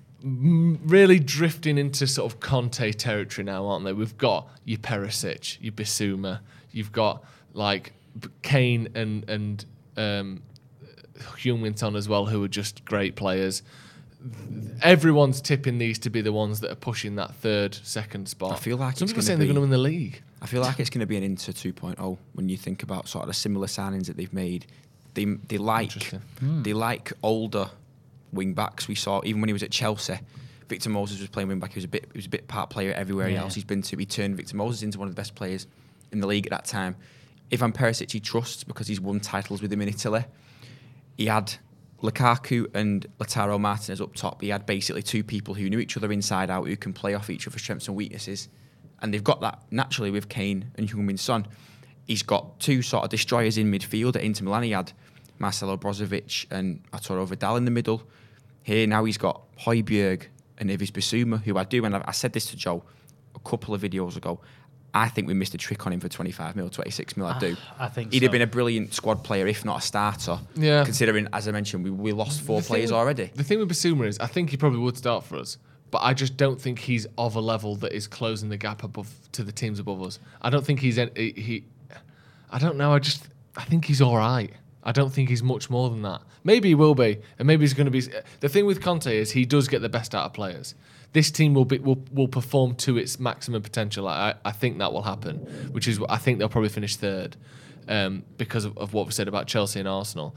M- really drifting into sort of Conte territory now, aren't they? We've got your Perisic, your Bissouma, you've got like Kane and and um, Heung-min-Son as well, who are just great players. Everyone's tipping these to be the ones that are pushing that third, second spot. I feel like some it's people going saying to they're going to win the league. I feel like it's going to be an Inter two point oh when you think about sort of the similar signings that they've made. They they like mm. they like older wing backs. We saw even when he was at Chelsea, Victor Moses was playing wing back. He was a bit he was a bit part player everywhere yeah. else he's been to. He turned Victor Moses into one of the best players in the league at that time. Ivan Perisic he trusts because he's won titles with him in Italy. He had Lukaku and Lautaro Martinez up top. He had basically two people who knew each other inside out, who can play off each other's strengths and weaknesses. And they've got that naturally with Kane and Heung-min Son. He's got two sort of destroyers in midfield. At Inter Milan, he had Marcelo Brozovic and Arturo Vidal in the middle. Here now he's got Højbjerg and Yves Bissouma, who I do, and I said this to Joe a couple of videos ago. I think we missed a trick on him for twenty-five mil, twenty-six mil. I do. I think he'd so. have been a brilliant squad player, if not a starter. Yeah. Considering, as I mentioned, we, we lost four The players thing- already. The thing with Bissouma is, I think he probably would start for us, but I just don't think he's of a level that is closing the gap above to the teams above us. I don't think he's he. he I don't know. I just I think he's all right. I don't think he's much more than that. Maybe he will be, and maybe he's going to be. The thing with Conte is he does get the best out of players. This team will be will, will perform to its maximum potential. I, I think that will happen, which is I think they'll probably finish third um, because of, of what we said about Chelsea and Arsenal.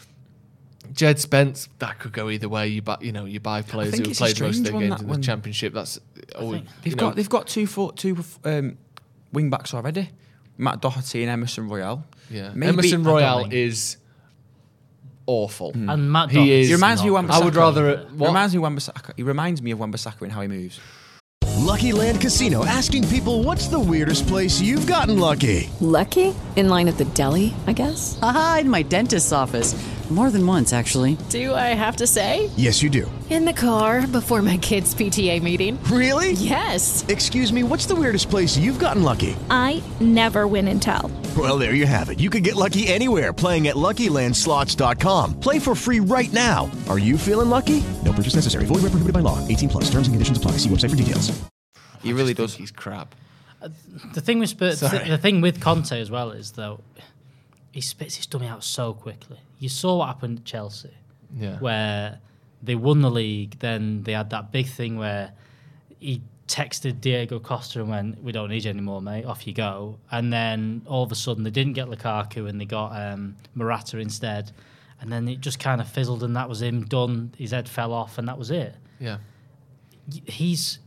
Jed Spence, that could go either way. You buy, you know, you buy players who have played most of their games in the Championship. That's always, they've you got know, they've got two four, two um, wing backs already. Matt Doherty and Emerson Royale. Yeah, Maybe, Emerson Royale think- is awful. Mm. And Matt He Doherty is He reminds me of not Wan-Bissaka. I would rather. He What? reminds me of Wan-Bissaka. He reminds me of Wan-Bissaka in how he moves. Lucky Land Casino asking people, what's the weirdest place you've gotten lucky? Lucky? In line at the deli, I guess? Aha, in my dentist's office. More than once, actually. Do I have to say? Yes, you do. In the car before my kids' P T A meeting. Really? Yes. Excuse me, what's the weirdest place you've gotten lucky? I never win and tell. Well, there you have it. You can get lucky anywhere, playing at Lucky Land Slots dot com. Play for free right now. Are you feeling lucky? No purchase necessary. Void where prohibited by law. eighteen plus. Terms and conditions apply. See website for details. He really does. He's crap. The thing with Spurs, Sorry. th- the thing with Conte as well is though, he spits his dummy out so quickly. You saw what happened at Chelsea, Yeah. where they won the league. Then they had that big thing where he texted Diego Costa and went, "We don't need you anymore, mate. Off you go." And then all of a sudden they didn't get Lukaku and they got um, Morata instead. And then it just kind of fizzled, and that was him done. His head fell off, and that was it. Yeah. He's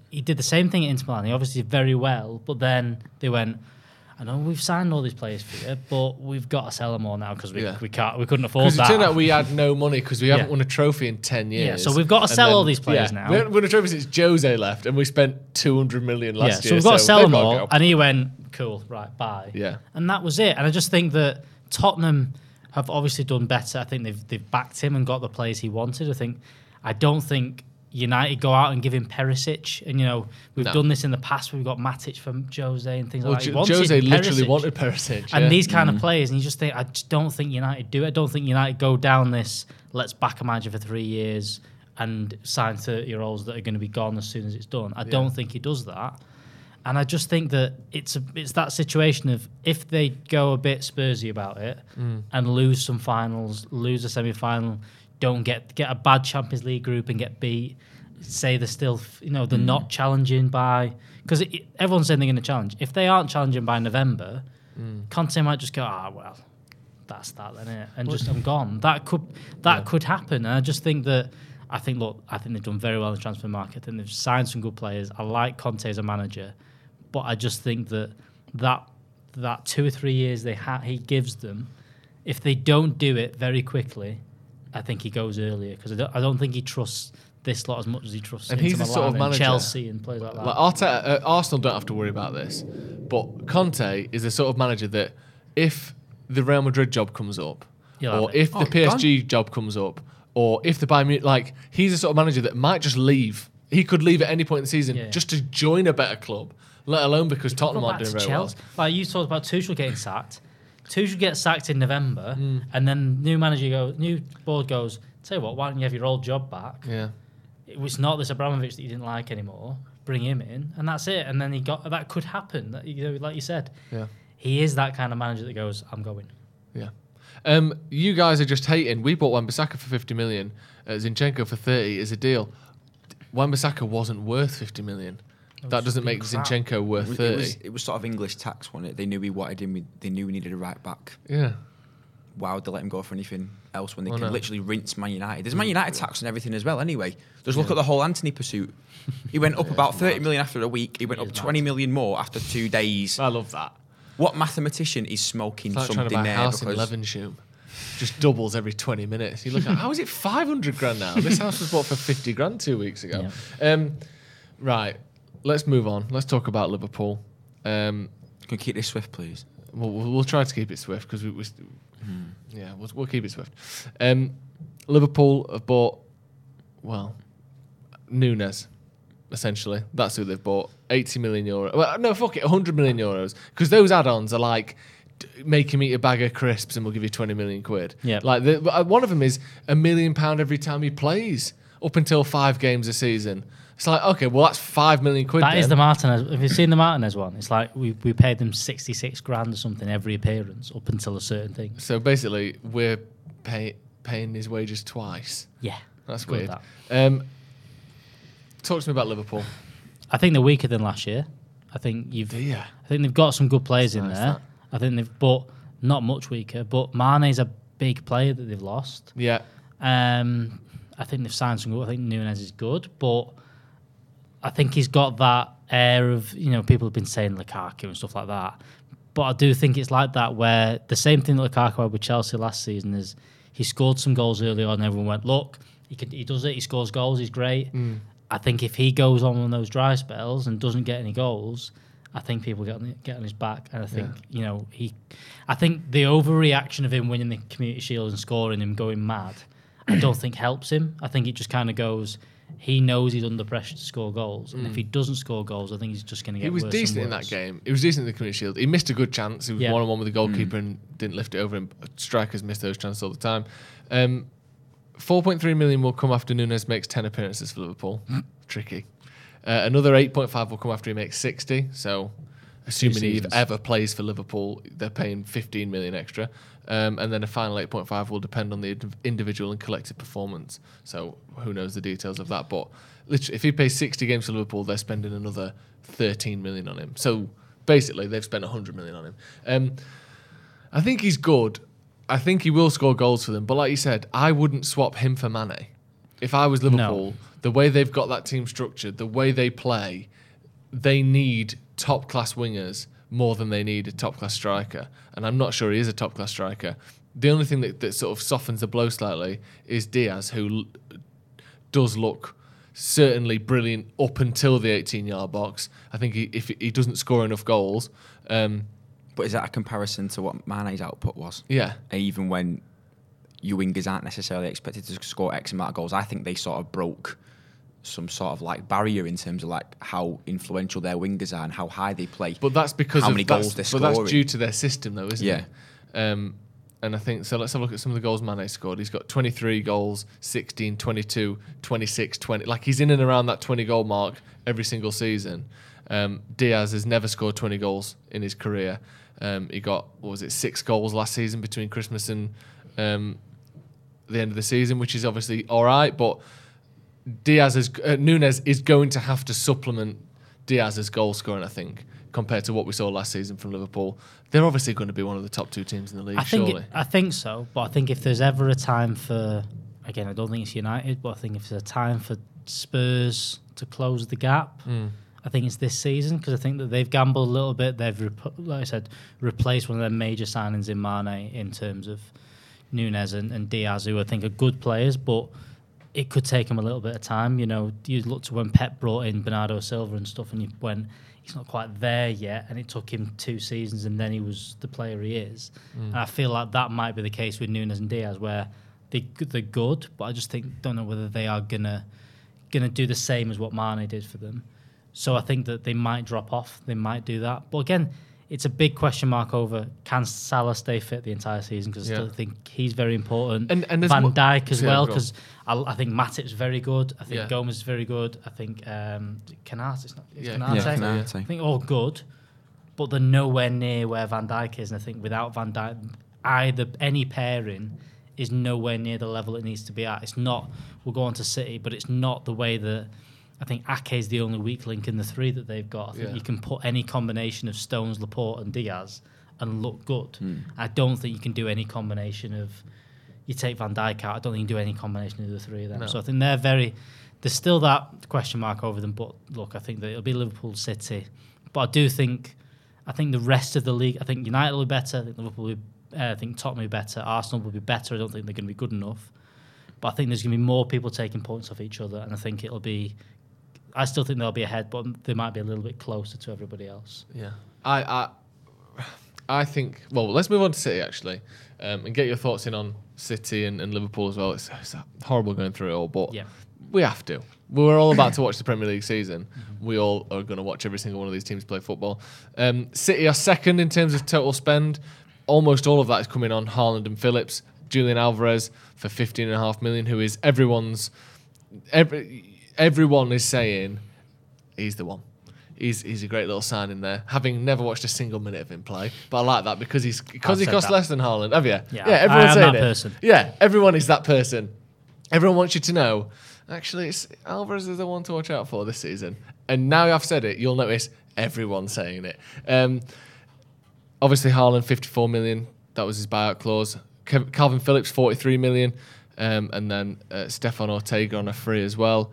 he did the same thing at Inter Milan. He obviously did very well, but then they went, I know we've signed all these players for you, but we've got to sell them all now because we, Yeah. we can't, we couldn't afford Because that. it turned out we had no money because we haven't Yeah. won a trophy in ten years. Yeah, so we've got to And sell then- all these players yeah, now. We haven't won a trophy since Jose left, and we spent two hundred million Yeah, last so year. we've got to sell they've them got to all. go. And he went, cool, right, bye. Yeah. And that was it. And I just think that Tottenham have obviously done better. I think they've they've backed him and got the players he wanted. I think I don't think United go out and give him Perisic. And, you know, we've No. done this in the past. We've got Matic from Jose and things Well, like that. He Jo- wanted Jose literally Perisic. wanted Perisic. And yeah. these kind Mm. of players, and you just think, I just don't think United do it. I don't think United go down this, let's back a manager for three years and sign thirty-year-olds that are going to be gone as soon as it's done. I Yeah. don't think he does that. And I just think that it's a, it's that situation of if they go a bit Spursy about it Mm. and lose some finals, lose a semi-final, don't get get a bad Champions League group and get beat, say they're still, you know, they're Mm. not challenging by... Because everyone's saying they're going to challenge. If they aren't challenging by November, Mm. Conte might just go, ah, well, that's that then, innit? And just, I'm gone. That could that could happen. And I just think that, I think, look, I think they've done very well in the transfer market. I think they've signed some good players. I like Conte as a manager. But I just think that that that two or three years they ha- he gives them, if they don't do it very quickly, I think he goes earlier. Because I don't, I don't think he trusts this lot as much as he trusts And Inter he's the Milan sort of and manager, Chelsea and players like that. Like Arteta, uh, Arsenal don't have to worry about this, but Conte is the sort of manager that if the Real Madrid job comes up, You'll have or it. if Oh, the P S G job comes up, or if the Bayern Munich, like he's the sort of manager that might just leave. He could leave at any point in the season Yeah. just to join a better club, let alone because Tottenham Go aren't back doing to very well. Chelsea. Like you talked about Tuchel getting sacked. Tuchel gets sacked in November, and then new manager goes, new board goes, tell you what, why don't you have your old job back? Yeah. It was not this Abramovich that you didn't like anymore. Bring him in, and that's it. And then he got that could happen. That, you know, like you said, Yeah. he is that kind of manager that goes, I'm going. Yeah. Um, you guys are just hating. We bought Wan-Bissaka for fifty million, uh, Zinchenko for thirty as a deal. Wan-Bissaka wasn't worth fifty million. That doesn't make Zinchenko worth It was, thirty. it, was, it was sort of English tax, wasn't it? They knew we wanted him. They knew we needed a right back. Yeah. Why would they let him go for anything else when they I can know. literally rinse Man United? There's Man United tax and everything as well. Anyway, just look at the whole Anthony pursuit. He went up about thirty million after a week. He went up twenty million more after two days. I love that. What mathematician is smoking It's like trying something to buy a there? house in Because Levenshulme. Just doubles every twenty minutes. You look at how is it five hundred grand now? This house was bought for fifty grand two weeks ago. Um, right, let's move on. Let's talk about Liverpool. Um, Can we keep this swift, please? We'll, we'll, we'll try to keep it swift because we, we yeah, we'll, we'll keep it swift. Um, Liverpool have bought, well, Nunes, essentially. That's who they've bought. eighty million euros. Well, no, fuck it, one hundred million euros. Because those add-ons are like, d- make him eat a bag of crisps and we'll give you twenty million quid. Yeah. Like, the, uh, one of them is a million pound every time he plays, up until five games a season. It's like, okay, well, that's five million quid. That is then. the Martinez. Have you seen the Martinez one? It's like we, we paid them sixty-six grand or something every appearance up until a certain thing. So basically, we're pay, paying his wages twice. Yeah. That's Good weird. that. Um, talk to me about Liverpool. I think they're weaker than last year. I think you've. Yeah. I think they've got some good players in nice, there. that. I think they've, but not much weaker. But Mane's a big player that they've lost. Yeah. Um, I think they've signed some good. I think Nunes is good, but I think he's got that air of, you know, people have been saying Lukaku and stuff like that. But I do think it's like that where the same thing that Lukaku had with Chelsea last season is he scored some goals early on and everyone went, look, he can, he does it, he scores goals, he's great. Mm. I think if he goes on one of those dry spells and doesn't get any goals, I think people get on, get on his back. And I think, Yeah. you know, he, I think the overreaction of him winning the Community Shield and scoring him going mad, I don't think helps him. I think it just kind of goes, he knows he's under pressure to score goals. And Mm. if he doesn't score goals, I think he's just going to get He was worse decent and in that worse. game. He was decent in the Community Shield. He missed a good chance. He was Yeah. one-on-one with the goalkeeper and didn't lift it over him. Strikers miss those chances all the time. Um, four point three million will come after Nunes makes ten appearances for Liverpool. Tricky. Uh, another eight point five will come after he makes sixty. So, assuming he seasons. ever plays for Liverpool, they're paying fifteen million extra. Um, and then a final eight point five will depend on the ind- individual and collective performance. So, who knows the details of that? But literally, if he plays sixty games for Liverpool, they're spending another thirteen million on him. So, basically, they've spent one hundred million on him. Um, I think he's good. I think he will score goals for them. But like you said, I wouldn't swap him for Mane. If I was Liverpool, the way they've got that team structured, the way they play, they need top-class wingers more than they need a top-class striker. And I'm not sure he is a top-class striker. The only thing that, that sort of softens the blow slightly is Diaz, who l- does look certainly brilliant up until the eighteen-yard box. I think he, if he doesn't score enough goals... Um, but is that a comparison to what Mane's output was? Yeah. Even when your wingers aren't necessarily expected to score X amount of goals, I think they sort of broke some sort of like barrier in terms of like how influential their wingers are and how high they play. But that's because how of many that's, goals they're but scoring. that's due to their system, though, isn't yeah. it? Um, and I think so. Let's have a look at some of the goals Mane scored. He's got twenty-three goals, sixteen, twenty-two, twenty-six, twenty. Like he's in and around that twenty goal mark every single season. Um, Diaz has never scored twenty goals in his career. Um, he got what was it six goals last season between Christmas and um, the end of the season, which is obviously all right. But Diaz is, uh, Núñez is going to have to supplement Diaz's goal scoring, I think, compared to what we saw last season from Liverpool. They're obviously going to be one of the top two teams in the league, I think surely. It, I think so, but I think if there's ever a time for, again, I don't think it's United, but I think if there's a time for Spurs to close the gap, Mm. I think it's this season, because I think that they've gambled a little bit. They've, rep- like I said, replaced one of their major signings in Mane in terms of Núñez and, and Diaz, who I think are good players, but it could take them a little bit of time. You know, you look to when Pep brought in Bernardo Silva and stuff, and you went, he's not quite there yet, and it took him two seasons, and then he was the player he is. Mm. And I feel like that might be the case with Núñez and Diaz, where they they're good, but I just think don't know whether they are gonna gonna do the same as what Mane did for them. So I think that they might drop off. They might do that. But again, it's a big question mark over can Salah stay fit the entire season, because Yeah. I still think he's very important. And- and there's Van mo- Dijk as Yeah, well, go on. because I, I think Matip's very good. I think Yeah. Gomez is very good. I think um, Canate, it's not it's Yeah, Canate. yeah, Canate. I think all good, but they're nowhere near where Van Dijk is. And I think without Van Dijk, either any pairing is nowhere near the level it needs to be at. It's not. We'll go on to City, but it's not the way that. I think Ake is the only weak link in the three that they've got. I think Yeah. you can put any combination of Stones, Laporte and Diaz and look good. Mm. I don't think you can do any combination of... You take Van Dijk out, I don't think you can do any combination of the three of them. No. So I think they're very... There's still that question mark over them, but look, I think that it'll be Liverpool, City. But I do think... I think the rest of the league... I think United will be better. I think Liverpool will be... Uh, I think Tottenham will be better. Arsenal will be better. I don't think they're going to be good enough. But I think there's going to be more people taking points off each other, and I think it'll be... I still think they'll be ahead, but they might be a little bit closer to everybody else. Yeah, I, I, I think. Well, let's move on to City actually, um, and get your thoughts in on City and, and Liverpool as well. It's, it's horrible going through it all, but Yeah. we have to. We're all about to watch the Premier League season. We all are going to watch every single one of these teams play football. Um, City are second in terms of total spend. Almost all of that is coming on Haaland and Phillips. Julian Alvarez for fifteen and a half million, who is everyone's. Every, everyone is saying he's the one. He's he's a great little signing there. Having never watched a single minute of him play, but I like that because he's because I've he said costs that. less than Haaland. Have you? Yeah, yeah I everyone's am saying that it. person. Yeah, everyone is that person. Everyone wants you to know. Actually, it's, Alvarez is the one to watch out for this season. And now I've said it, you'll notice everyone's saying it. Um, obviously, Haaland fifty-four million. That was his buyout clause. Kev- Calvin Phillips forty-three million, um, and then uh, Stefan Ortega on a free as well.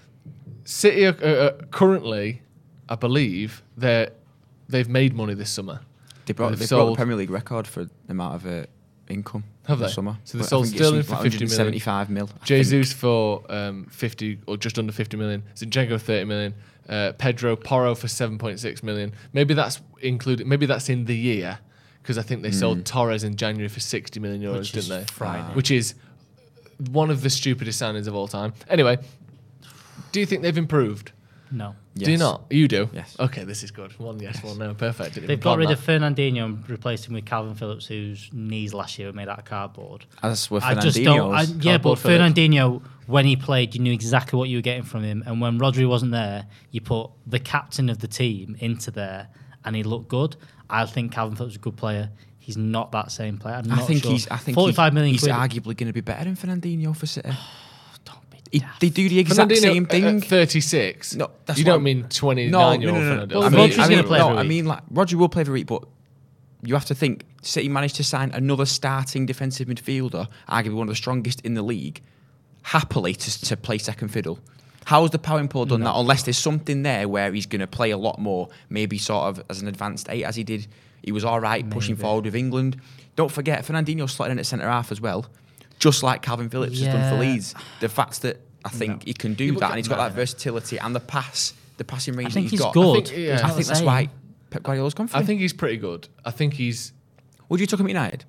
City are, uh, uh, currently, I believe, they they've made money this summer. They brought, They've they brought the sold- Premier League record for the amount of uh, income. Have in they? the summer. So they But I sold think it's Sterling something for like fifty million. seventy-five mil. I Jesus for um, fifty or just under fifty million. Zinchenko thirty million. Uh, Pedro Porro for seven point six million. Maybe that's included. Maybe that's in the year because I think they sold Mm. Torres in January for sixty million euros, Which didn't is they? frightening. Which is one of the stupidest signings of all time. Anyway, do you think they've improved? No. Do you Yes. not? You do. Yes. Okay, this is good. One yes, one no. Perfect. Didn't They've even got plan rid that. of Fernandinho and replaced him with Calvin Phillips, whose knees last year were made out of cardboard. As with I just don't. I, Fernandinho's. yeah, but Cardboard Phillips. Fernandinho, when he played, you knew exactly what you were getting from him. And when Rodri wasn't there, you put the captain of the team into there, and he looked good. I think Calvin Phillips is a good player. He's not that same player. I'm I not think sure. he's. I think forty-five he, million he's quid. arguably going to be better than Fernandinho for City. Don't be He, daft. they do the exact Fernandinho same at- thing. at thirty-six. No, that's you what don't I'm- mean twenty-nine No, year no, old no, no. Fernandinho. Well, I Rodri's mean, I gonna mean, play no, every I week. mean, like Rodri will play every week, but you have to think City managed to sign another starting defensive midfielder, arguably one of the strongest in the league, happily to, to play second fiddle. How's the Powing Pool done no. that? Unless there's something there where he's going to play a lot more, maybe sort of as an advanced eight, as he did. He was all right maybe. pushing forward with England. Don't forget, Fernandinho slotted in at centre half as well, just like Calvin Phillips yeah. has done for Leeds. The fact that I think no. he can do yeah, that, and he's got no, that no. versatility and the pass, the passing range I think that he's he's got. good. I think, yeah. I think that's saying. why Pep Guardiola's gone for him. I think he's pretty good. I think he's. Would you took him at United?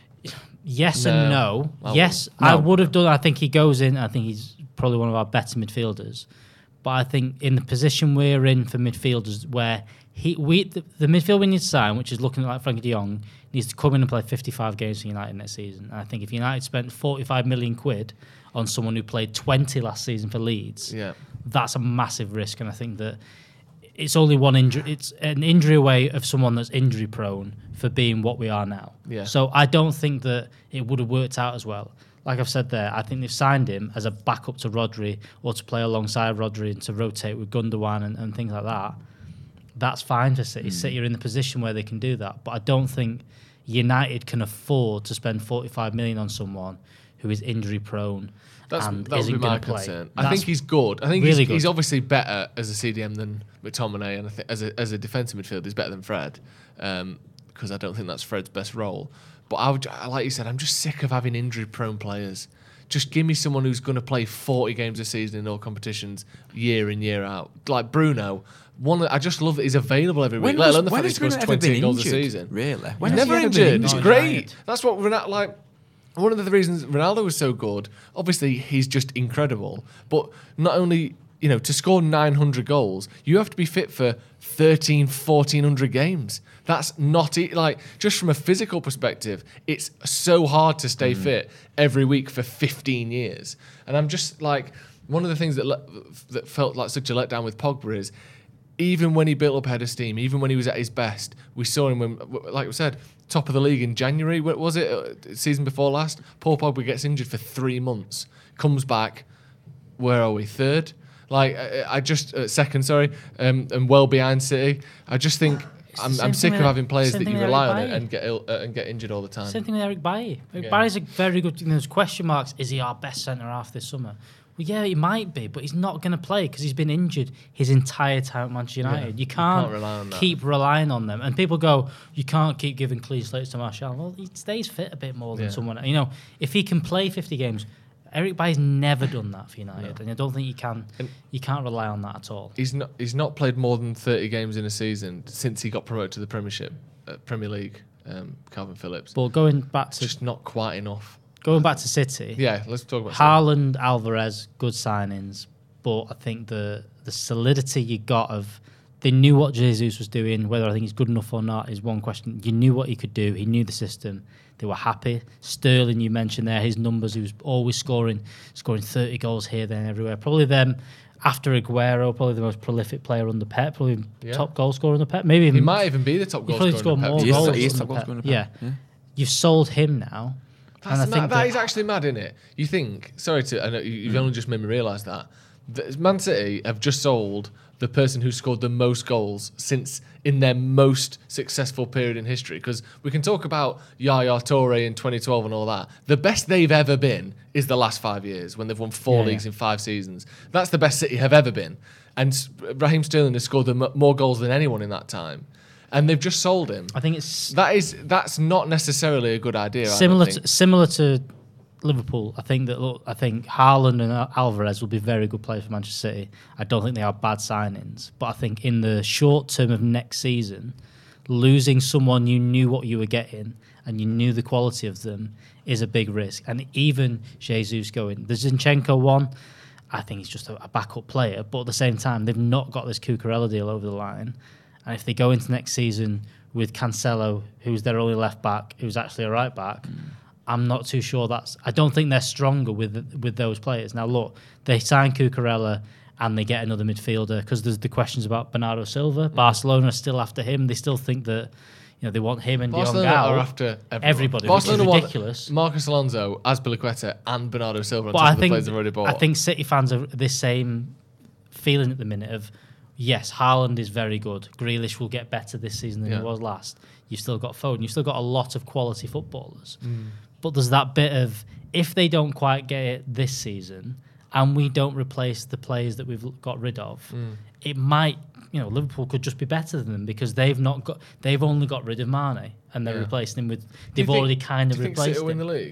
Yes no. and no. I yes, no. I would have done. I think he goes in. I think he's probably one of our better midfielders. But I think in the position we're in for midfielders, where he we the, the midfield we need to sign, which is looking like Frankie de Jong, needs to come in and play fifty-five games for United next season. And I think if United spent forty-five million quid on someone who played twenty last season for Leeds, yeah. that's a massive risk. And I think that it's only one injury. It's an injury away of someone that's injury prone for being what we are now. Yeah. So I don't think that it would have worked out as well. Like I've said there, I think they've signed him as a backup to Rodri or to play alongside Rodri and to rotate with Gundogan and, and things like that. That's fine for City. Mm. City are in the position where they can do that. But I don't think United can afford to spend forty-five million on someone who is injury prone. That's, and that would isn't be my play. concern. That's I think he's good. I think really he's, good. he's obviously better as a C D M than McTominay, and I think as a as a defensive midfielder, he's better than Fred. Um, because I don't think that's Fred's best role. But I would, like you said, I'm just sick of having injury-prone players. Just give me someone who's going to play forty games a season in all competitions, year in, year out. Like Bruno. One, I just love that he's available every week. When let was, alone the when fact he scores twenty goals a season. Really? When he's never he injured. It's great. That's what Ronaldo, like. One of the reasons Ronaldo was so good, obviously he's just incredible. But not only, you know, to score nine hundred goals, you have to be fit for thirteen, fourteen hundred games. That's not it. Like, just from a physical perspective, it's so hard to stay mm. fit every week for fifteen years. And I'm just like, one of the things that le- that felt like such a letdown with Pogba is, even when he built up head of steam, even when he was at his best, we saw him when, like we said, top of the league in January. What was it? Uh, season before last? Paul Pogba gets injured for three months, comes back. Where are we? Third? Like I, I just uh, second, sorry, um, and well behind City. I just think I'm, I'm sick of having players that you rely on it and get Ill, uh, and get injured all the time. Same thing with Eric Bailly. Eric Yeah. Bailly's a very good. You know, there's question marks. Is he our best centre half this summer? Well, yeah, he might be, but he's not going to play because he's been injured his entire time at Manchester United. Yeah, you can't, you can't rely on that. keep relying on them. And people go, you can't keep giving clean slates to Martial. Well, he stays fit a bit more than Yeah. someone. You know, if he can play fifty games, Eric Bailly's never done that for United, No. and I don't think you can. And you can't rely on that at all. He's not. He's not played more than thirty games in a season since he got promoted to the Premiership, uh, Premier League. Um, Calvin Phillips. But going back to just not quite enough. Going back to City. Yeah, let's talk about Haaland, Alvarez, good signings, but I think the the solidity you got of they knew what Jesus was doing. Whether I think he's good enough or not is one question. You knew what he could do. He knew the system. They were happy. Sterling, you mentioned there, his numbers. He was always scoring, scoring thirty goals here, there, and everywhere. Probably them after Aguero, probably the most prolific player under Pep. Probably Yeah. top goal scorer under Pep. Maybe He even, might even be the top he goal probably scorer scored under more Pep. He is- goals he is under top goal Pep. scorer under Yeah. Pep. Yeah. You've sold him now. That's and I ma- think that that is actually mad, isn't it? You think? Sorry to. I know you- you've only just made me realise that. that Man City have just sold the person who scored the most goals since in their most successful period in history. Because we can talk about Yaya Toure in twenty twelve and all that. The best they've ever been is the last five years when they've won four Yeah, leagues yeah. in five seasons. That's the best City have ever been. And S- Raheem Sterling has scored the m- more goals than anyone in that time. And they've just sold him. I think it's that is that's not necessarily a good idea. similar I don't think. to, similar to Liverpool. I think that look, I think Haaland and Al- Alvarez will be very good players for Manchester City. I don't think they are bad signings, but I think in the short term of next season, losing someone you knew what you were getting and you knew the quality of them is a big risk. And even Jesus going, the Zinchenko one, I think he's just a, a backup player, but at the same time, they've not got this Cucurella deal over the line. And if they go into next season with Cancelo, who's their only left back, who's actually a right back, mm. I'm not too sure that's... I don't think they're stronger with with those players. Now, look, they sign Cucurella and they get another midfielder because there's the questions about Bernardo Silva. Mm. Barcelona are still after him. They still think that you know they want him and Barcelona De Jong out. are after everyone. everybody, Barcelona which is want ridiculous. Marcus Alonso, Azpilicueta and Bernardo Silva on But top I of the think, players they've already bought. I think City fans are the same feeling at the minute of, yes, Haaland is very good. Grealish will get better this season than Yeah. he was last. You've still got Foden. You've still got a lot of quality footballers. Mm. But there's that bit of, if they don't quite get it this season, and we don't replace the players that we've got rid of, Mm. it might, you know, Liverpool could just be better than them because they've not got, they've only got rid of Mane and they're Yeah. replacing him with, Do you they've think- already kind of do you think replaced City will him. win the league?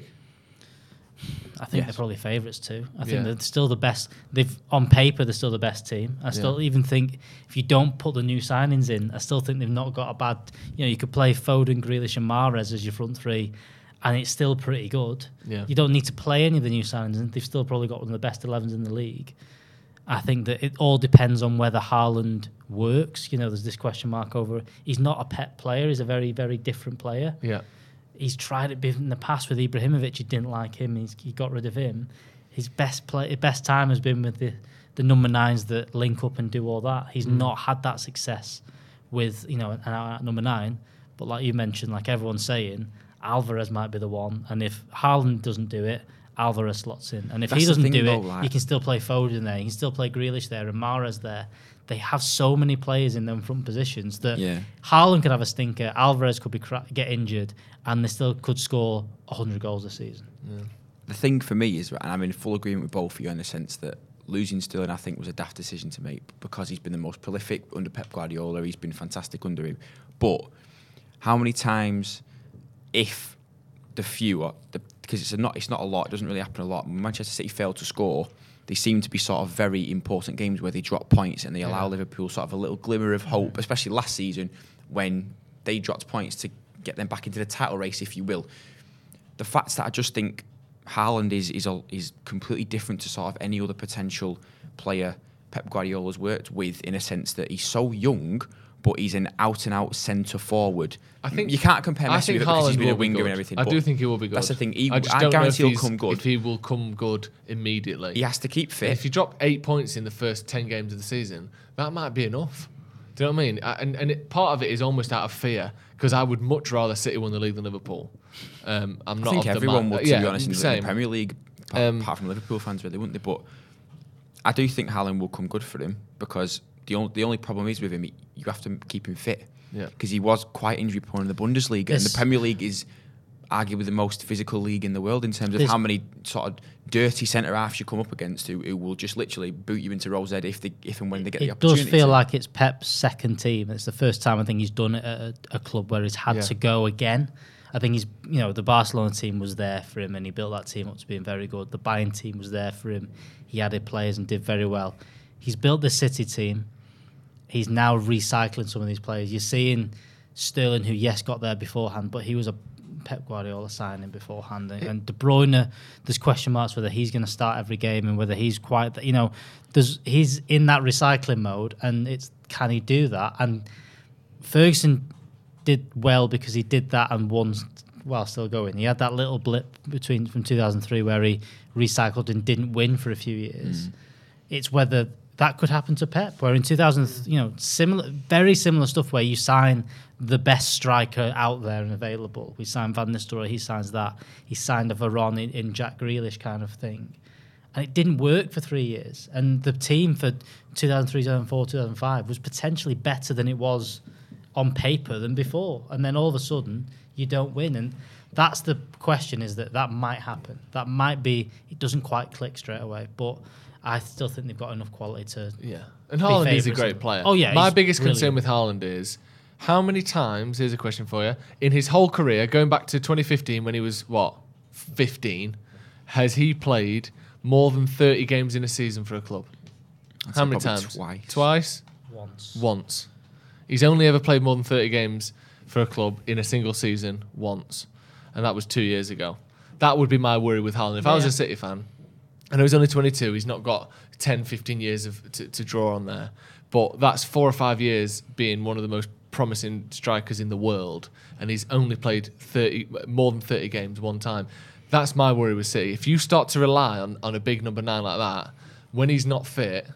I think Yes. they're probably favourites too. I think Yeah. they're still the best. They've on paper they're still the best team. I still Yeah. even think if you don't put the new signings in, I still think they've not got a bad. You know, you could play Foden, Grealish, and Mahrez as your front three, and it's still pretty good. Yeah. You don't need to play any of the new signings, and they've still probably got one of the best elevens in the league. I think that it all depends on whether Haaland works. You know, there's this question mark over. He's not a pet player. He's a very, very different player. Yeah. He's tried it in the past with Ibrahimovic. He didn't like him. He's, he got rid of him. His best play, his best time has been with the, the number nines that link up and do all that. He's Mm. not had that success with, you know, an out number nine. But like you mentioned, like everyone's saying, Alvarez might be the one. And if Haaland doesn't do it, Alvarez slots in. And if That's he the doesn't thing do though, it, like- you can still play Foden there. You can still play Grealish there and Mahrez there. They have so many players in them front positions that Yeah. Haaland could have a stinker, Alvarez could be cra- get injured, and they still could score one hundred goals a season. The thing for me is, and I'm in full agreement with both of you in the sense that losing Sterling, I think, was a daft decision to make because he's been the most prolific under Pep Guardiola. He's been fantastic under him. But how many times, if the few, the, because it's a not, it's not a lot, it doesn't really happen a lot. When Manchester City failed to score, they seem to be sort of very important games where they drop points and they allow Yeah. Liverpool sort of a little glimmer of hope, especially last season when they dropped points to get them back into the title race, if you will. The fact that I just think Haaland is is a, is completely different to sort of any other potential player Pep Guardiola's worked with, in a sense that he's so young, but he's an out and out centre forward. I think you can't compare I Messi think with it because he's Haaland been a will be winger good. and everything. I but do think he will be good. That's the thing. He, I just I don't know guarantee if he'll he's- come good. If he will come good immediately, He has to keep fit. If you drop eight points in the first ten games of the season, that might be enough. Do you know what I mean? I- And and it, part of it is almost out of fear because I would much rather City win the league than Liverpool. Um, I'm I not. think of the everyone man- would, to yeah, be honest, in the, in same. the Premier League, apart, Um, apart from Liverpool fans, really, wouldn't they? But I do think Haaland will come good for him because the only the only problem is with him, you have to keep him fit. Yeah. Because he was quite injury prone in the Bundesliga, and This- the Premier League is arguably the most physical league in the world in terms of This- how many sort of dirty centre halves you come up against who, who will just literally boot you into Rose Ed if they if and when they get the It does opportunity. feel to. like it's Pep's second team. It's the first time I think he's done it at a, a club where he's had Yeah. to go again. I think he's, you know, the Barcelona team was there for him and he built that team up to being very good. The Bayern team was there for him. He added players and did very well. He's built the City team. He's now recycling some of these players. You're seeing Sterling, who, yes, got there beforehand, but he was a Pep Guardiola signing beforehand. And, and De Bruyne, there's question marks whether he's going to start every game and whether he's quite, you know, there's he's in that recycling mode, and it's can he do that? And Ferguson did well because he did that and won while still going. He had that little blip between from two thousand three where he recycled and didn't win for a few years. Mm. It's whether that could happen to Pep, where in two thousand, you know, similar, very similar stuff where you sign the best striker out there and available. We signed Van Nistelrooy, he signs that. He signed a Varane in, in Jack Grealish kind of thing. And it didn't work for three years. And the team for two thousand three, two thousand four, two thousand five was potentially better than it was on paper than before. And then all of a sudden, you don't win. And that's the question, is that that might happen. That might be, it doesn't quite click straight away. But I still think they've got enough quality to. Yeah. And be Haaland is a favourites. great player. Oh, yeah. My he's biggest brilliant. concern with Haaland is how many times, here's a question for you, in his whole career, going back to twenty fifteen when he was, what, fifteen, has he played more than thirty games in a season for a club? I'd How say many probably times? twice. Twice? Once. Once. He's only ever played more than thirty games for a club in a single season once. And that was two years ago. That would be my worry with Haaland. If I was Yeah. a City fan, I know he's only twenty-two, he's not got ten, fifteen years of to, to draw on there. But that's four or five years being one of the most promising strikers in the world. And he's only played thirty, more than thirty games one time. That's my worry with City. If you start to rely on, on a big number nine like that, when he's not fit,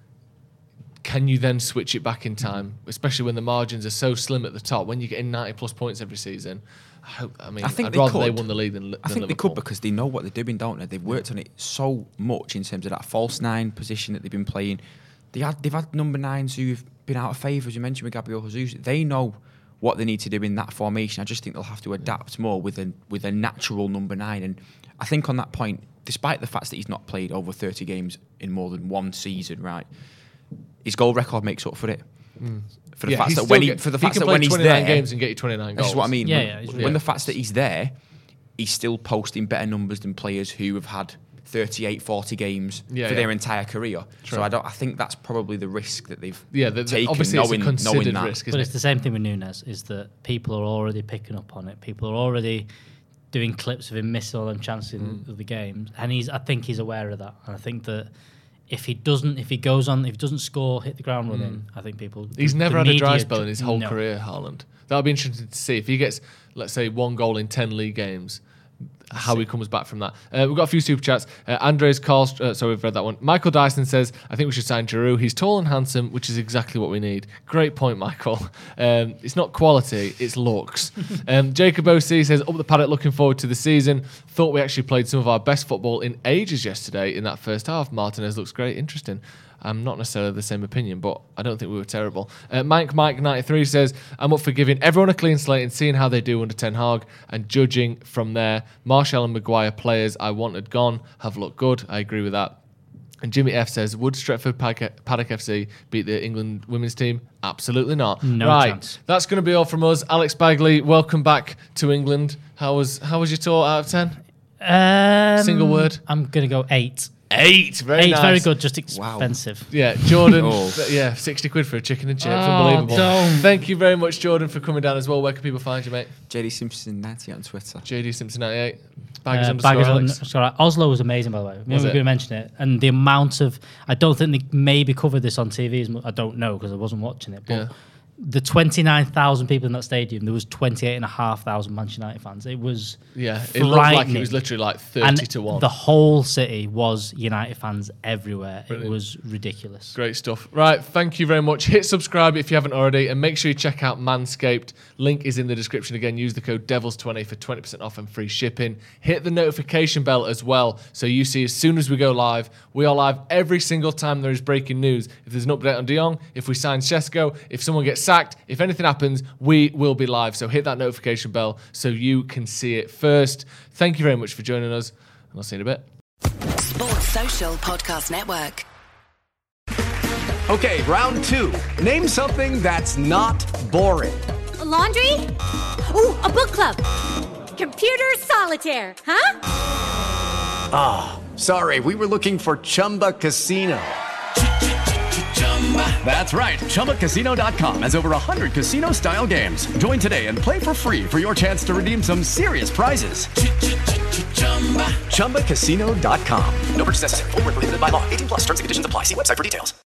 can you then switch it back in time? Especially when the margins are so slim at the top. When you're getting ninety plus points every season, I hope. I mean, I think I'd they rather could. they won the league than, than I think Liverpool. they could because they know what they're doing, don't they? They've worked on it so much in terms of that false nine position that they've been playing. They had, they've had number nines who've been out of favour, as you mentioned with Gabriel Jesus. They know what they need to do in that formation. I just think they'll have to adapt more with a with a natural number nine. And I think on that point, despite the fact that he's not played over thirty games in more than one season, right, his goal record makes up for it. Mm. For the Yeah, fact he's that when still he get- for the he fact can that play when he's twenty-nine there, games and get you twenty-nine This is goals. what I mean. Yeah, when, yeah, he's when really the fact that he's there, he's still posting better numbers than players who have had thirty-eight, forty games Yeah, for yeah. their entire career. True. So I don't. I think that's probably the risk that they've Yeah, the- the- taken. obviously it's a knowing, considered knowing that. risk. But it's the same thing with Nunes, is that people are already picking up on it. People are already doing clips of him missing all them chances in Mm. of the games, and he's. I think he's aware of that. And I think that if he doesn't, if he goes on, if he doesn't score, hit the ground running, I think people. He's the- never the had a dry media spell in his whole no. career, Haaland. That'll be interesting to see if he gets, let's say, one goal in ten league games. How he comes back from that. Uh, we've got a few super chats. Uh, Andres Carl, uh, so we've read that one. Michael Dyson says, I think we should sign Giroud. He's tall and handsome, which is exactly what we need. Great point, Michael. Um, it's not quality, it's looks. um, Jacob O C says, up the paddock, looking forward to the season. Thought we actually played some of our best football in ages yesterday in that first half. Martinez looks great. Interesting. I'm not necessarily of the same opinion, but I don't think we were terrible. Uh, Mike Mike ninety-three says, I'm up for giving everyone a clean slate and seeing how they do under Ten Hag and judging from there. Martial and Maguire, players I wanted gone, have looked good. I agree with that. And Jimmy F says, would Stretford Paddock Paddock F C beat the England women's team? Absolutely not. No right, chance. that's going to be all from us. Alex Bagley, welcome back to England. How was how was your tour out of ten? Um, Single word? I'm gonna go eight. Eight, very Eight, nice. very good, just expensive. Yeah, Jordan. Oh. th- Yeah, sixty quid for a chicken and chips. Oh, Unbelievable. don't. Thank you very much, Jordan, for coming down as well. Where can people find you, mate? J D Simpson ninety on Twitter. J D Simpson ninety-eight. Baggers Uh, underscore Baggers Alex. underscore Alex. Oslo was amazing, by the way. We Was were it? going to mention it, and the amount of I don't think they maybe covered this on T V as much. I don't know because I wasn't watching it, but. Yeah. The twenty-nine thousand people in that stadium, there was twenty-eight thousand five hundred Manchester United fans. It was Yeah, it looked like it frightening. was literally like thirty And to one. The whole city was United fans everywhere. Brilliant. It was ridiculous. Great stuff. Right, thank you very much. Hit subscribe if you haven't already, and make sure you check out Manscaped. Link is in the description again. Use the code devils twenty for twenty percent off and free shipping. Hit the notification bell as well, so you see as soon as we go live. We are live every single time there is breaking news. If there's an update on De Jong, if we sign Shesko, if someone gets sacked, if anything happens, we will be live. So hit that notification bell so you can see it first. Thank you very much for joining us, and I'll see you in a bit. Sports Social Podcast Network. Okay, round two. Name something that's not boring. A laundry? Ooh, a book club. Computer solitaire, huh? Ah, sorry, we were looking for Chumba Casino. That's right. Chumba Casino dot com has over one hundred casino-style games. Join today and play for free for your chance to redeem some serious prizes. Chumba Casino dot com. No purchase necessary. Void where prohibited by law. eighteen plus terms and conditions apply. See website for details.